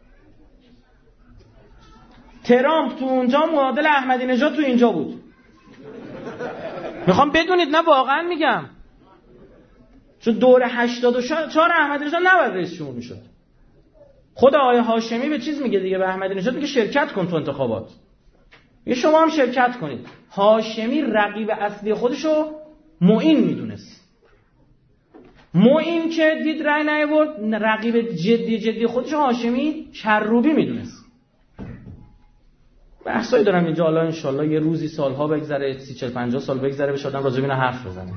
ترامپ تو اونجا معادل احمدی نژاد تو اینجا بود. میخوام بدونید، نه واقعا میگم، چون دور هشتاد و چهار احمدی نژاد نباید رئیس جمهور میشد. خود آقای هاشمی به چیز میگه دیگه، به احمدی نژاد میگه شرکت کن تو انتخابات، یه شما هم شرکت کنید. هاشمی رقیب اصلی خودشو معین میدونست. معین که دید رای نیاورد، رقیب جدی جدی خودشو هاشمی چروبی میدونست. بحثایی دارم اینجا، حالا ان شاءالله یه روزی سالها بگذره، سی چهل پنجاه سال بگذره، بشه آدم راجع به اینا حرف بزنه.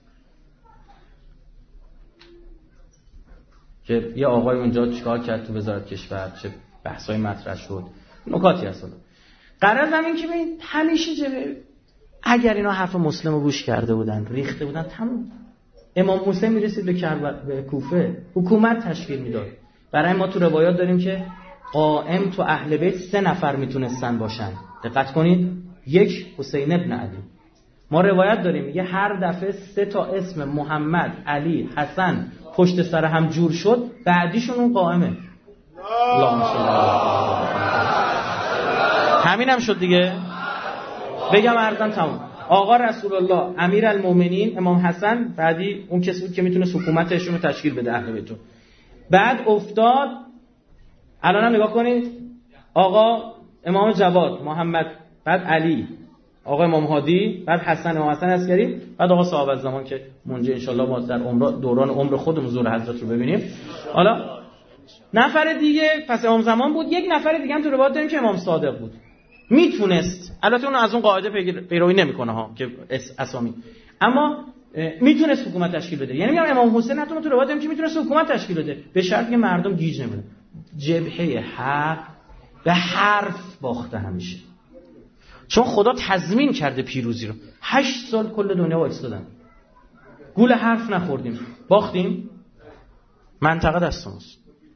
که یه آقای اونجا چیکار کرد تو وزارت کشور، چه بحثای مطرح شد، نکاتی هست. قرار همین که ببین همیشه جبه اگر اینا حرف مسلم رو گوش کرده بودن، ریخته بودن، تموم. امام حسین میرسید به کربلا، به کوفه، حکومت تشکیل میداد. برای ما تو روایات داریم که قائم تو اهل بیت سه نفر میتونستن باشن. دقت کنید، یک حسین ابن علی. ما روایت داریم میگه هر دفعه سه تا اسم محمد، علی، حسن پشت سر هم جور شد، بعدیشون اون قائمه. اللهم صل علی. همین هم شد دیگه. بگم ارزم تمام. آقا رسول الله، امیرالمومنین، امام حسن، بعدی اون کسی بود که میتونه حکومتشون رو تشکیل بده اهل بیتو. بعد افتاد، الان هم نگاه کنید، آقا امام جواد، محمد، بعد علی، آقا امام هادی، بعد حسن، امام حسن عسکری، بعد آقا صاحب الزمان که منجی انشالله ما در عمر دوران عمر خودمون ظهور حضرت رو ببینیم. حالا نفر دیگه پس امام زمان بود. یک نفر دیگه هم تو روایت داریم که امام صادق بود. میتونست، البته اون از اون قاعده پیروی نمیکنه ها که اسامی، اما میتونست حکومت تشکیل بده. یعنی میگم امام حسین حتی تو روایت داریم که میتونست حکومت تشکیل بده، به شرطی که مردم گیج نمیدن. جبهه حق به حرف باخته همیشه، چون خدا تضمین کرده پیروزی رو. هشت سال کل دنیا وایسادن، گول حرف نخوردیم، باختیم. منطقه دست ماست،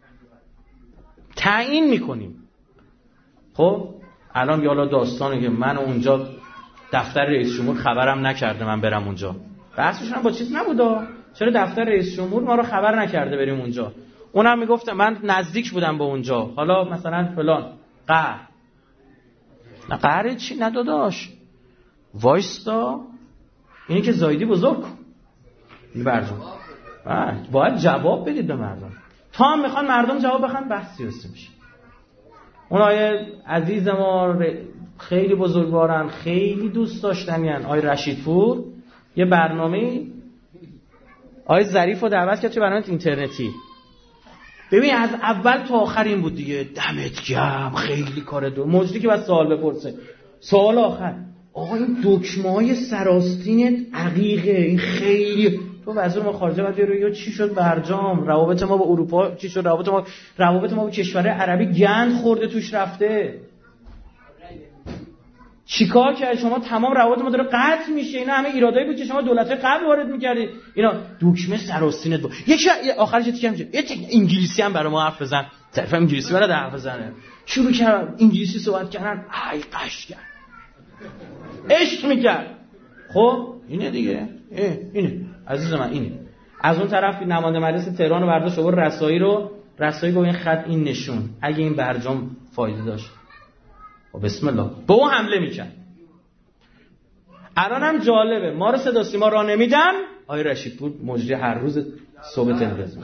تعیین میکنیم. خب الان یالا داستانه که من اونجا دفتر رئیس جمهور خبرم نکرده من برم اونجا. بحثش هم با چیز نبودا، چرا دفتر رئیس جمهور ما رو خبر نکرده بریم اونجا. اونم میگفت من نزدیک بودم به اونجا، حالا مثلا فلان قهر. نه قهر چی؟ نه داداش، وایستا، اینی که زایدی بزرگ کن برجام، باید جواب بدید به مردم. تا هم میخوان مردم جواب بخوان، بحث سیاسی میشه. اون آیه عزیز ما خیلی بزرگوارن، خیلی دوست داشتنیان، آیه رشیدپور یه برنامه آیه ظریف رو دعوت کرد، چه برنامه اینترنتی. ببین از اول تا آخر این بود دیگه، دمت گرم، خیلی کار دو موجودی که بعد سوال بپرسه. سوال آخر، آقا این دکمه‌های سراستینت عقیقه، این خیلی تو وزیر ما خارجه بعد روی چی شد برجام، روابط ما با اروپا چی شد، روابط ما روابط ما با کشورهای عربی گند خورده توش رفته. چیکار کرد شما؟ تمام روابط ما داره قطع میشه. اینا همه ایرادایی بود که شما دولت‌های قبل وارد می‌کردید. اینا دکمه سراستینت بود. یکی آخرش چی میشه؟ یه انگلیسی هم برای ما حرف بزن. طرف انگلیسی برای حرف بزنه. شروع کرد انگلیسی صحبت کردن. ای قشنگ. عشق می‌کرد. خب اینه دیگه. اینه. عزیز من اینه. از اون طرف نماینده مجلس تهران رو برداشت آورد رسایی رو، رسایی گفت این خط این نشون. اگه این برجام فایده داشت، بسم الله به اون حمله میکن. الان هم جالبه، ما رو صدا سیما را نمیدن. آقای رشیدپور مجری هر روز صبح تلویزیون.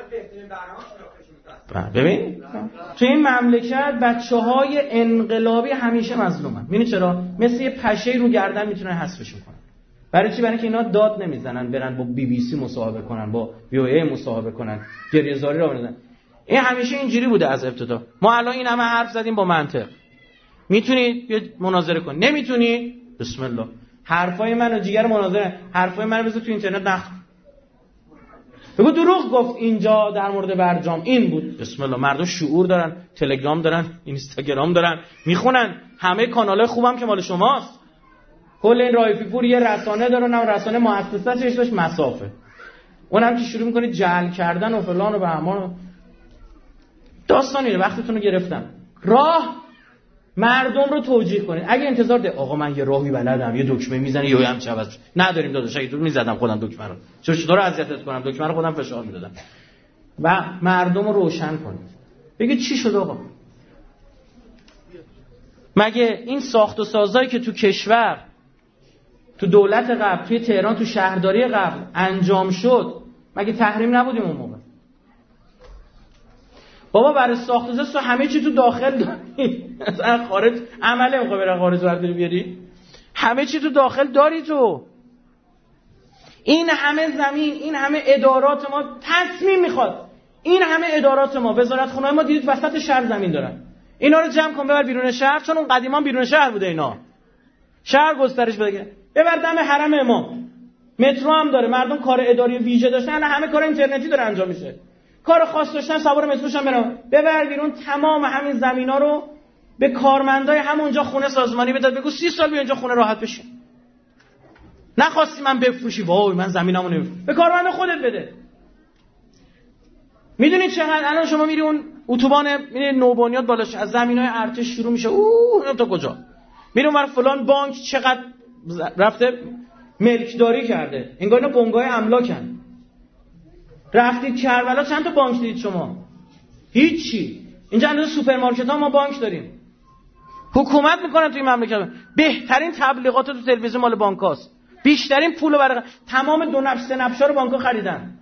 ببین تو این مملکت بچه‌های انقلابی همیشه مظلومن. می‌بینی چرا؟ مثل یه پشه رو گردن میتونن حذفشون کنن. برای چی؟ برای اینکه اینا داد نمیزنن، برن با بی بی سی مصاحبه کنن، با وی او ای مصاحبه کنن، گریه‌زاری را بندازن. این همیشه اینجوری بوده از ابتدا. ما الان این همه حرف زدیم با منطق. میتونید یه مناظره کن، نمیتونی بسم الله. حرفای منو جیگر مناظره، حرفای منو بذار تو اینترنت نخ. بگو دروغ گفت اینجا در مورد برجام این بود. بسم الله. مردم شعور دارن، تلگرام دارن، اینستاگرام دارن، میخونن. همه کانالای خوبم که مال شماست. کل این رایفی پور یه رسانه داره، اونم رسانه مؤسسه‌اش اسمش مسافه، اونم که شروع می‌کنید جعل کردن و فلان و بهمان داستانیه. وقتتون رو گرفتم. راه مردم رو توجیه کنید. اگه انتظار ده آقا من یه راهی بلدم، یه دکمه میزنه یا هم چه عوض نداریم داداش، اگه تو میزدم خودم دکمه رو، چرا چطور اذیتت کنم، دکمه رو خودم فشار میدادم. و مردم رو روشن کنید. بگید چی شد آقا؟ مگه این ساخت و سازایی که تو کشور، تو دولت قبل، توی تهران، تو شهرداری قبل انجام شد، مگه تحریم نبودیم اون موقع؟ بابا برای ساخت و ساز تو همه چی تو داخل داری. مثلا خارج عمله میخوای برای خارج برداری بیاری؟ همه چی تو داخل داری تو. این همه زمین، این همه ادارات ما تصمیم میخواد. این همه ادارات ما، وزارتخونه‌های ما دیدید وسط شهر زمین دارن. اینا رو جمع کن ببر بیرون شهر، چون اون قدیما بیرون شهر بوده اینا. شهر گسترش بده. ببر دم حرم امام. مترو هم داره، مردم کار اداری ویژه داشتن، الان همه کار اینترنتی داره انجام میشه. کار خاص داشتن سوار متروش هم برن. ببر بیرون تمام همین زمینا رو به کارمندای همونجا خونه سازمانی بده، بگو سی سال بیا اینجا خونه راحت بشین. نخواستی من بفروشی، وای من زمینامو نمیفروشم، به کارمند خودت بده. میدونید چقدر الان شما میری اون اتوبان میری نوبنیاد بالاش از زمینای ارتش شروع میشه، اوه تا کجا میری اونور فلان بانک چقدر رفته ملکداری کرده، انگار اینا بنگاه املاکن. رفتید کربلا چند تا بانک دیدید شما؟ هیچی. اینجا اندازه سوپرمارکت ها ما بانک داریم. حکومت میکنن توی مملکت. بهترین تبلیغات تو تلویزیون مال بانکاست. بیشترین پولو برای تمام دو نفس سه نفشا رو بانک‌ها خریدن.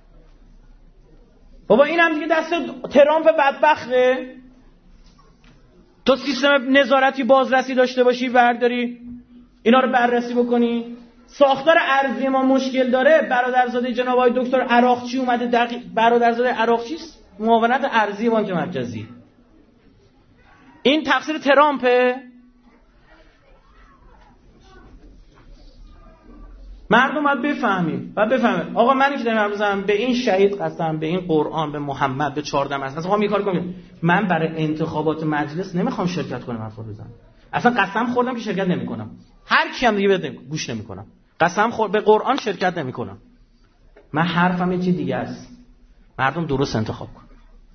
بابا اینم دیگه دست ترامپ بدبخته. تو سیستم نظارتی بازرسی داشته باشی، برداری اینا رو بررسی بکنی. ساختار ارضی ما مشکل داره. برادرزاده جناب آقای دکتر عراقچی اومده، دقیق برادرزاده عراقچی معاونت ارضی بانک مرکزی. این تقصیر ترامپه؟ مردم باید بفهمیم و بفهمیم. آقا منی که دارم میگم به این شهید قسم، به این قرآن، به محمد، به چهارده مصر، اصلا میخوام یه کاری کنم. من برای انتخابات مجلس نمیخوام شرکت کنم، حرفا بزنم. اصلا قسم خوردم که شرکت نمیکنم. هر کی هم دیگه بده گوش نمیکنم. قسم خور به قرآن شرکت نمیکنم. من حرفم یه چیز دیگه است. مردم درست انتخاب کن.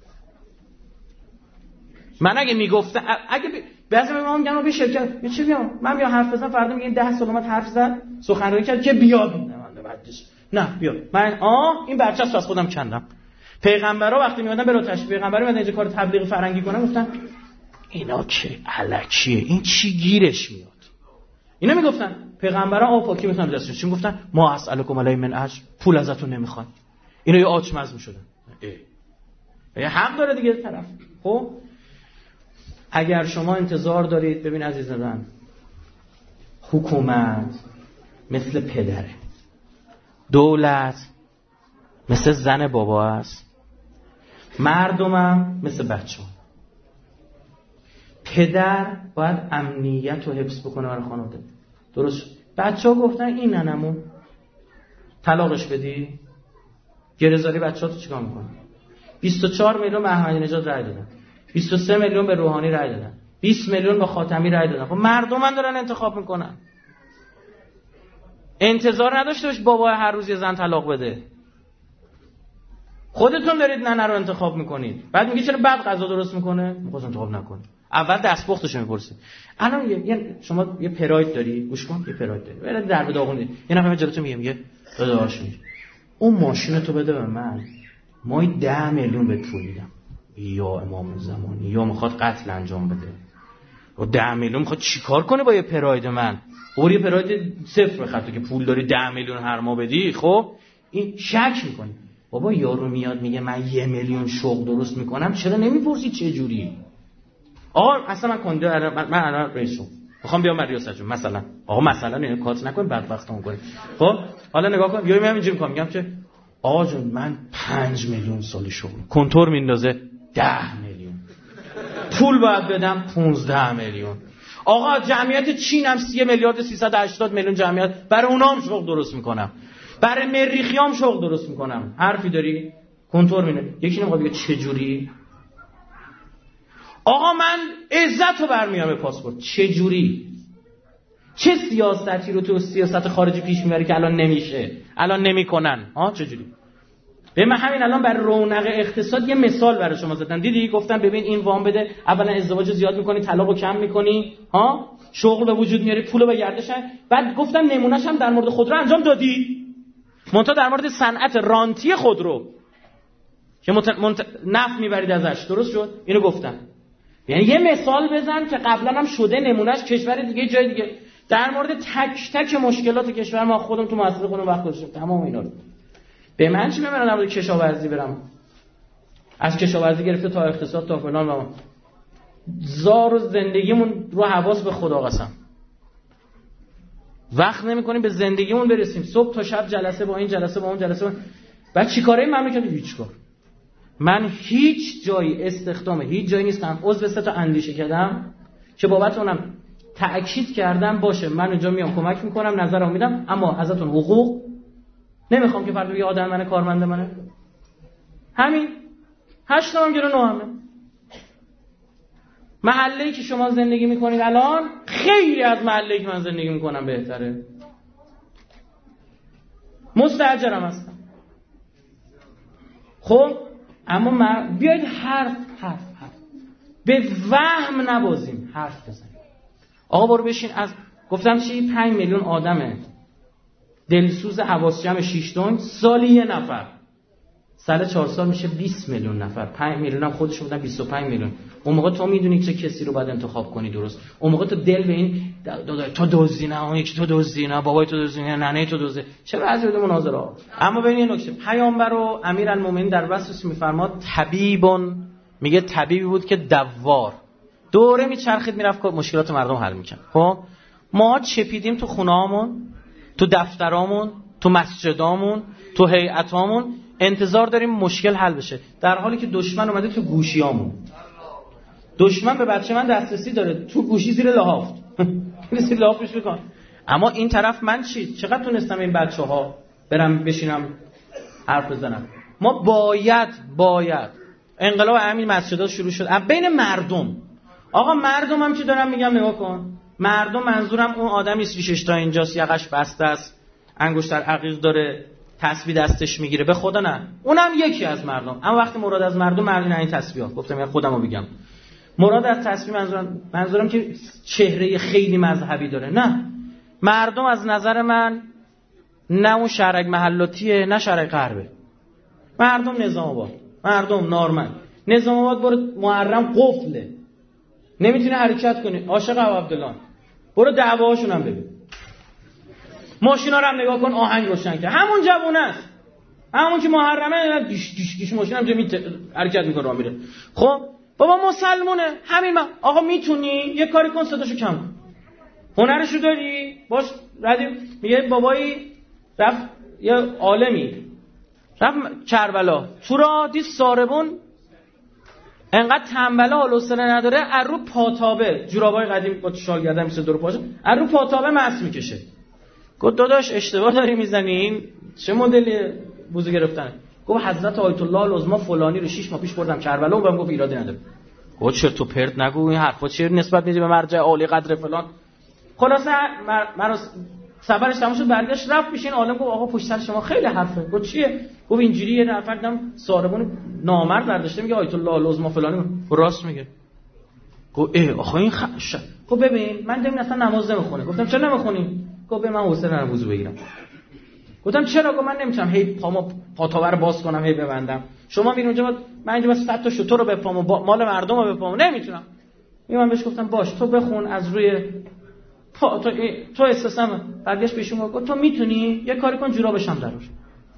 من اگه میگفتم اگه بعضی میگم میگن به شرکت یه چی بیام من بیا حرف بزنم، فردا میگن ده سال اومد حرف زد سخنرانی کرد که بیاد، نه بعدش نه بیا من آ این بچه‌ست از خودم کندم. پیغمبرا وقتی میادن به تشبیه پیغمبر میادن اینجا کار تبلیغ فرنگی کنن، گفتن اینا چه الکیه، این چی گیرش میاد. اینا میگفتن پیغمبرا آ پاکی میخوان دستش، چی میگفتن ما اسالکم علی من اجر، پول ازتون نمیخوان. اینا یه آچمز میشدن. ای حق داره دیگه طرف. خب اگر شما انتظار دارید، ببین عزیز من، حکومت مثل پدره، دولت مثل زن بابا است، مردمم مثل بچه. پدر باید امنیت رو حفظ بکنه برای خانواده. درست؟ بچه ها گفتن این ننمون طلاقش بدی، گره‌زاری بچه ها تو چیکار میکنه؟ بیست و چهار میلیون به احمدی نژاد رای دادن، بیست و سه میلیون به روحانی رای دادن، بیست میلیون به خاتمی رای دادن. خب مردم هم دارن انتخاب میکنن. انتظار نداشته باش بابا هر روز یه زن طلاق بده. خودتون دارید ننه رو انتخاب میکنید، بعد میگی چرا بعد غذا درست میکنه؟ میخواست انتخاب نکنه. اول دستپختش رو میپرسید. الان یه شما یه پراید داری، گوش کن، یه پراید داری، برای درب داغونی یه نفر جلوتون میگه میگه داداش اون ماشین تو بده به من، ما ده میلیون بهت پول میدم. یا امام زمانی یا میخواد قتل انجام بده و ده میلیون میخواد چیکار کنه با یه پراید من؟ اور یه پراید صفر بخاطر که پول داری ده میلیون هر ماه بدی. خب این شک میکنه. بابا یارو میاد میگه من یه میلیون شغل درست میکنم، چرا نمیپرسی چه جوری؟ آقا اصلا من کنده من من الان رئیسم میخوام بیام ریاست جمهوری مثلا. آقا مثلا اینو کات نکن بدبختمون کنی. خب حالا نگاه کن، یا میام اینجوری میگم میگم که آقا جون من پنج میلیون سال شغل، کنتور میندازه ده میلیون، پول باید بدم پونزده میلیون. آقا جمعیت چین هم سی میلیارد سیصد و هشتاد میلیون جمعیت، برای اونام شغل درست میکنم، برای مریخیام شغل درست میکنم. حرفی داری؟ کنتور مینه. یکی نمیخواد بگه چه جوری؟ آقا من عزت رو برمیام به پاسپورت. چه جوری؟ چه سیاستی رو تو سیاست خارجی پیش میبری که الان نمیشه، الان نمیکنن؟ ها چجوری؟ به من همین الان برای رونق اقتصاد یه مثال برای شما زدم. دیدی گفتم ببین این وام بده، اولا ازدواج زیاد میکنی، طلاقو کم میکنی، ها شغل به وجود میاری، پولو به گردش. بعد گفتم نمونهش هم در مورد خودرو انجام دادی، منتها در مورد صنعت رانتی خودرو که منت... منت... نفت میبرید ازش. درست شد؟ اینو گفتم. یعنی یه مثال بزن که قبلا هم شده، نمونهش کشور دیگه جای دیگه. در مورد تک تک مشکلات کشور ما خودم تو مؤسسه خودم وقت گذاشتم تمام اینا رو. به من چی میمونه در مورد کشاورزی برم؟ از کشاورزی گرفته تا اقتصاد تا فلان و زار و زندگیمون رو حواس به خدا قسم. وقت نمی‌کنیم به زندگیمون برسیم. صبح تا شب جلسه با این جلسه با اون جلسه با... بعد چیکاره این مملکت؟ هیچ کار. من هیچ جایی استخدام هیچ جایی نیستم. عضو سه تا اندیشه کردم که بابت اونم تأکید کردم باشه من اونجا میام کمک میکنم، نظرم میدم، اما ازتون حقوق نمیخوام که فردا یه آدم منه، کارمند منه. همین هشت هم گیره نو همه. محله‌ای که شما زندگی میکنید الان خیلی از محله‌ای که من زندگی میکنم بهتره. مستاجرم هستم. خب اما من بیایید حرف حرف حرف به وهم نبازیم، حرف بزنیم. آقا برو بشین. از گفتم چی؟ پنج میلیون آدمه دلسوز حواس جمع شش تن، سالی یه نفر، سال چهار سال میشه بیست میلیون نفر. پنج میلیون هم خودش بودن بیست و پنج میلیون. اون موقع تو میدونی چه کسی رو باید انتخاب کنی. درست اون موقع تو دل به این داداش تو دزدی نه، اون یکی تو دزدی نه، بابای تو دزدی نه، ننه تو دزدی، چه وضعی بوده مناظره ها. اما ببین یه نکته، پیامبر و امیرالمومنین در وصفش میفرماد طبیبون، میگه طبیبی بود که دوار دوره میچرخید میرفت مشکلات مردم حل میکرد. خب ما چپیدیم تو خونه‌هامون، تو دفترامون، تو مسجدامون، تو هیئتامون، انتظار داریم مشکل حل بشه، در حالی که دشمن اومده تو گوشیامون. دشمن به بچه من دسترسی داره، تو گوشی زیر لحاف زیر لحافش بکن. اما این طرف من چی؟ چقدر تونستم این بچه‌ها برم بشینم حرف بزنم؟ ما باید باید انقلاب همین مسجدها شروع شد بین مردم. آقا مردم هم چی دارم میگم نگاه کن. مردم منظورم اون آدمی است ریشش تا اینجاست، یقش بسته است، انگشتر عقیق داره، تسبیح دستش میگیره، به خدا نه، اونم یکی از مردم. اما وقتی مراد از مردم مردم نه این تسبیحا، گفتم یا خودمو بگم، مراد از تسبیح منظورم منظورم که چهره خیلی مذهبی داره. نه، مردم از نظر من نه اون شهرک محلاتیه نه شهرک غربه. مردم نظام آباد، مردم نارمن. نظام آباد برو محرم قفله، نمیتونه حرکت کنی. عاشق عبدالله برو دعواهاشون هم ببین، ماشینا رو هم نگاه کن، آهنگ روشن کرد، همون جوونه است، همون که محرمه دیش دیش دیش ماشین هم جمعی حرکت میکنه راه میره. خب بابا مسلمونه، همین من. آقا میتونی یه کاری کن صداشو کم کن، هنرشو داری باش. ردیف میگه بابایی رفت یه عالمی رفت کربلا، تو را دید ساربون انقدر تنبله حال و حوصله نداره، از رو پاتابه، جورابای قدیم با شال گردن میشه دور پاشه، از رو پاتابه مس میکشه. گفت داداش اشتباه داری میزنین، چه مدلی وضو گرفتن؟ گفت حضرت آیت الله العظما فلانی رو شش ماه پیش بردم کربلا و بهم گفت ایرادی نداره. گفت چرت تو پرت نگو، این حرفا چیه نسبت میدی به مرجع عالی قدر فلان. خلاصه من سفرش تموم شد، برگشت رفت پیش این عالم، گفت آقا پشت سر شما خیلی حرفه. گفت چیه؟ گفت اینجوری یه نفر دیدم ساربون نامرد برداشته میگه آیت الله العظما فلانی. راست میگه. گفت اه آخه این خش. گفت ببین من دیدم اصلا نماز نمیخونه. گفتم چرا نمیخونی؟ گفت به من حوصله ندارم وضو بگیرم. گفتم چرا؟ گفت من نمیتونم هی پامو پاتاور باز کنم هی ببندم. شما میرین اونجا، من اینجا بس صد تا شتر رو بپامو مال مردم رو بپامو نمیتونم. من بهش گفتم باش تو بخون از روی پا تو تو احساسم. برگشت پیشم گفت تو میتونی یه کاری کن جورابش هم درار.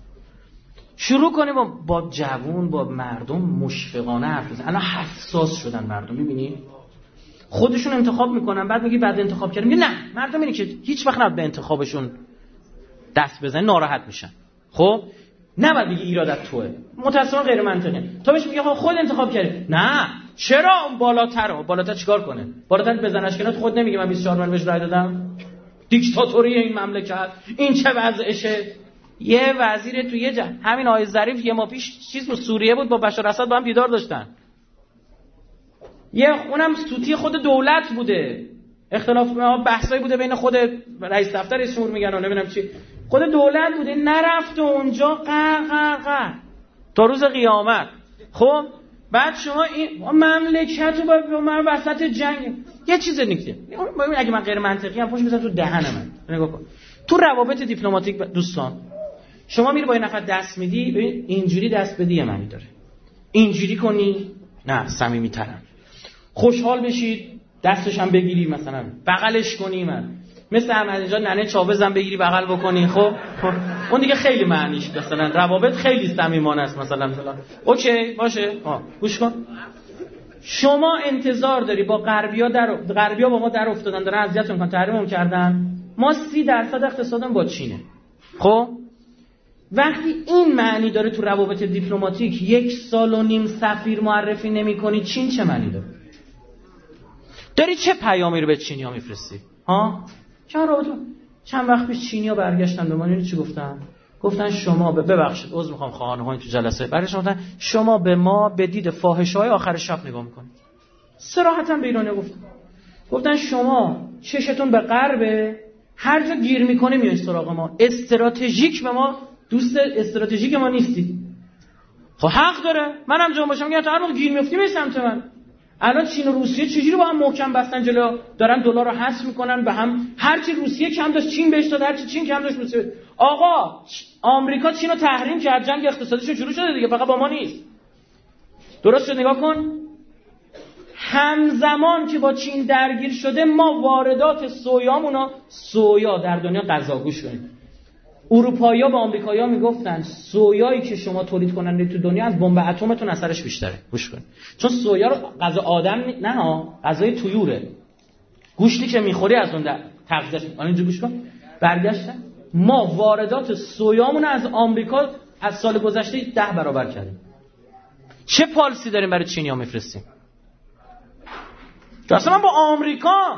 شروع کنیم با با جوون با مردم مشفقانه حرف بزنن. الان حساس شدن مردم، میبینی؟ خودشون انتخاب میکنن، بعد میگی بعد انتخاب کردیم. نه، مردم اینه که هیچ وقت نباید به انتخابشون دست بزنن، ناراحت میشن. خب نباید بگی ایرادت توئه، متأسفانه غیر منطقیه. تو بهش میگی خود انتخاب کردی. نه، چرا اون بالاتره؟ بالاتر چیکار کنه؟ بالاتر بزنش کنه. خود نمیگه من بیست و چهار من بهش رای دادم؟ دیکتاتوری این مملکت این چه وضعشه؟ یه وزیر تو یه جا همین آقای ظریف یه ماه پیش چیز بود، سوریه بود، با بشار اسد با هم دیدار داشتن. یه اونم سوتی خود دولت بوده، اختلاف بحثایی بوده بین خود رئیس دفتر رئیس جمهور میگن و نمیدونم چی، خود دولت بوده نرفت اونجا قه قه قه تا روز قیامت. خب بعد شما این مملکت رو باید به من وسط جنگ. یه چیز نکته اگه من غیر منطقی هم پشت بزن تو دهن من، نگاه کن تو روابط دیپلماتیک دوستان، شما میری با یه نفر دست میدی، ببین اینجوری دست بدی یه معنی داره، اینجوری کنی نه صمیمی‌ترم، خوشحال بشید دستش هم بگیری مثلا بغلش کنی، من مثل احمد نژاد ننه چاوزم بگیری بغل بکنی، خب اون دیگه خیلی معنیش مثلا روابط خیلی صمیمانه است مثلا مثلا اوکی باشه. ها گوش کن، شما انتظار داری با غربیا در غربیا با ما در افتادن، دارن اذیت میکنن، تحریممون کردن، ما سی درصد اقتصادم با چینه. خب وقتی این معنی داره تو روابط دیپلماتیک یک سال و نیم سفیر معرفی نمی‌کنی، چین چه معنی داره؟ داری چه پیامی رو به چینی‌ها میفرستی؟ ها؟ چند رابطه چند وقت پیش چینی‌ها برگشتن به ما اینو چی گفتن؟ گفتن شما به ببخشید عذر می‌خوام خانم‌ها تو جلسه برگشتن گفتن شما به ما به دید فاحشه‌های آخر شب نگاه می‌کنید. صراحتاً به ایرانی گفتن. گفتن شما چشتون به غربه، هر جا گیر می‌کنه میای سراغ ما، استراتژیک به ما دوست استراتژیک ما نیستید. خب حق داره، منم جا باشم میگم تا هر موقع گیر می‌افتی به سمت من. الان چین و روسیه چجوری با هم محکم بستن جلو، دارن دلار رو حذف میکنن به هم، هر چی روسیه کم داشت چین بهش داد، هر چی چین کم داشت روسیه. آقا آمریکا چین رو تحریم کرد، جنگ اقتصادیشون شروع شده دیگه، فقط با ما نیست. درست شد؟ نگاه کن همزمان که با چین درگیر شده ما واردات سویامونو سویا در دنیا غذا گوش کنید. اروپایی‌ها به آمریکایی‌ها میگفتن سویایی که شما تولید کننده تو دنیا از بمب اتمتون اثرش بیشتره. گوش کن. چون سویا رو غذا آدم نه ها، غذای طیوره. گوشتی که میخوری از اون در تغذیه. الان اینجا گوش کن. برگشتن ما واردات سویامون از آمریکا از سال گذشته ده برابر کردیم. چه پالیسی داریم برای چینی‌ها میفرستیم؟ تو اصلا من با آمریکا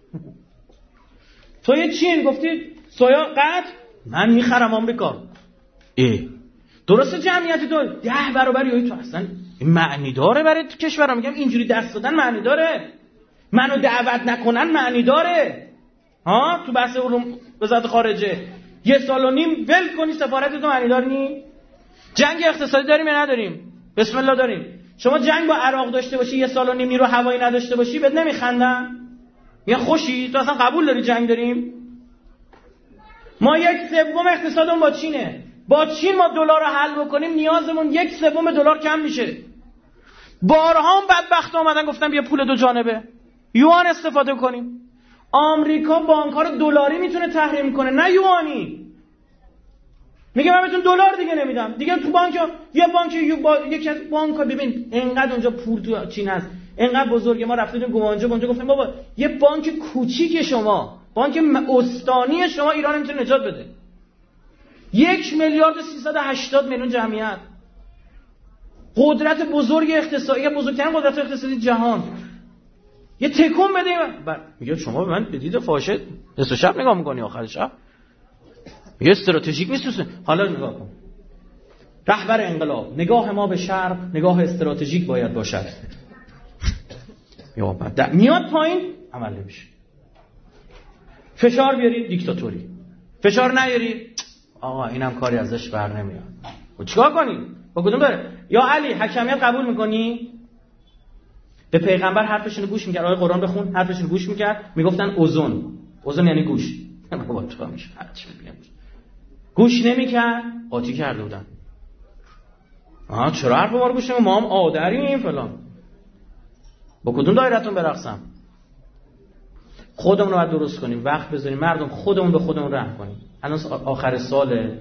تو یه چین گفتی سویا قطع من میخرم آمریکا. ای درسته جمعیت تو ده برابر یا تو اصلا این معنی داره برای تو کشورم؟ میگم اینجوری دست دادن معنی داره؟ منو دعوت نکنن معنی داره؟ ها تو بحث علوم وزارت خارجه یه سال و نیم ول کنی سفارت تو معنی داری؟ جنگ اقتصادی داریم یا نداریم؟ بسم الله داریم. شما جنگ با عراق داشته باشی یه سال و نیم نیرو هوایی نداشته باشی بهت نمیخندن؟ میگن خوشی تو اصلا قبول داری جنگ داریم؟ ما یک سوم اقتصادمون با چینه. با چین ما دلار رو حل بکنیم نیازمون یک سوم دلار کم میشه. بارها هم بدبخت اومدن گفتن بیا پول دو جانبه یوان استفاده کنیم. آمریکا بانک‌ها رو دلاری میتونه تحریم کنه نه یوانی. میگه من بهتون دلار دیگه نمیدم. دیگه تو بانک یه بانک یو با... یکی از بانک‌ها ببین اینقدر اونجا پول تو چین هست اینقدر بزرگه. ما رفتیم گوانجو اونجا گفتیم بابا یه بانک کوچیک شما بانک استانی شما ایران نمیتونه نجات بده. یک میلیارد و سیصد و هشتاد میلیون جمعیت، قدرت بزرگ اقتصادی، بزرگترین قدرت اقتصادی جهان، یه تکون بده. بر میگه شما به من به دید فاحشه نصف شب نگاه میکنی آخر شب یه استراتژیک نیست. حالا نگاه کن رهبر انقلاب نگاه ما به شرق نگاه استراتژیک باید باشد. میاد پایین عمل نمیشه. فشار بیاری دیکتاتوری، فشار نیاری آقا اینم کاری ازش بر نمیاد. و چیکار کنی؟ با کدوم بره؟ یا علی حکمیت قبول میکنی؟ به پیغمبر حرفشون رو گوش میکرد. آیه قرآن بخون حرفشون رو گوش میکرد. میگفتن اوزون، اوزون یعنی گوش. بابا تو میشه گوش نمیکرد قاطی کرده بودن. آها چرا حرف ما رو گوش نمیکنی؟ ما هم آدریم فلان. با کدوم دایرتون برقصم؟ خودمون رو باید درست کنیم، وقت بذاریم مردم خودمون به خودمون رحم کنیم. الان آخر ساله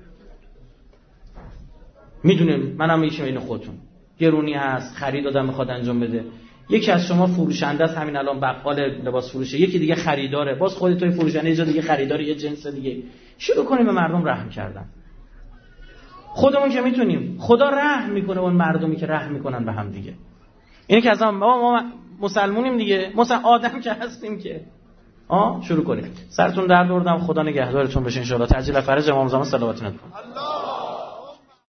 میدونیم منم یکی بین خودتون گرونی هست، خرید آدم میخواد انجام بده. یکی از شما فروشنده است همین الان بقال لباس فروشه، یکی دیگه خریداره، باز خودت توی فروشنده یه جا دیگه خریدار یه جنس دیگه. شروع کنیم به مردم رحم کردن. خودمون که میتونیم، خدا رحم میکنه اون مردمی که رحم میکنن به هم دیگه. اینه که اصلا ما, ما مسلمونیم دیگه، مثلا آدم که هستیم که آ شروع کنیم. سرتون درد آوردم، خدا نگهدارتون بشه ان شاء الله. تعجیل فرج امام زمان صلوات نکنید.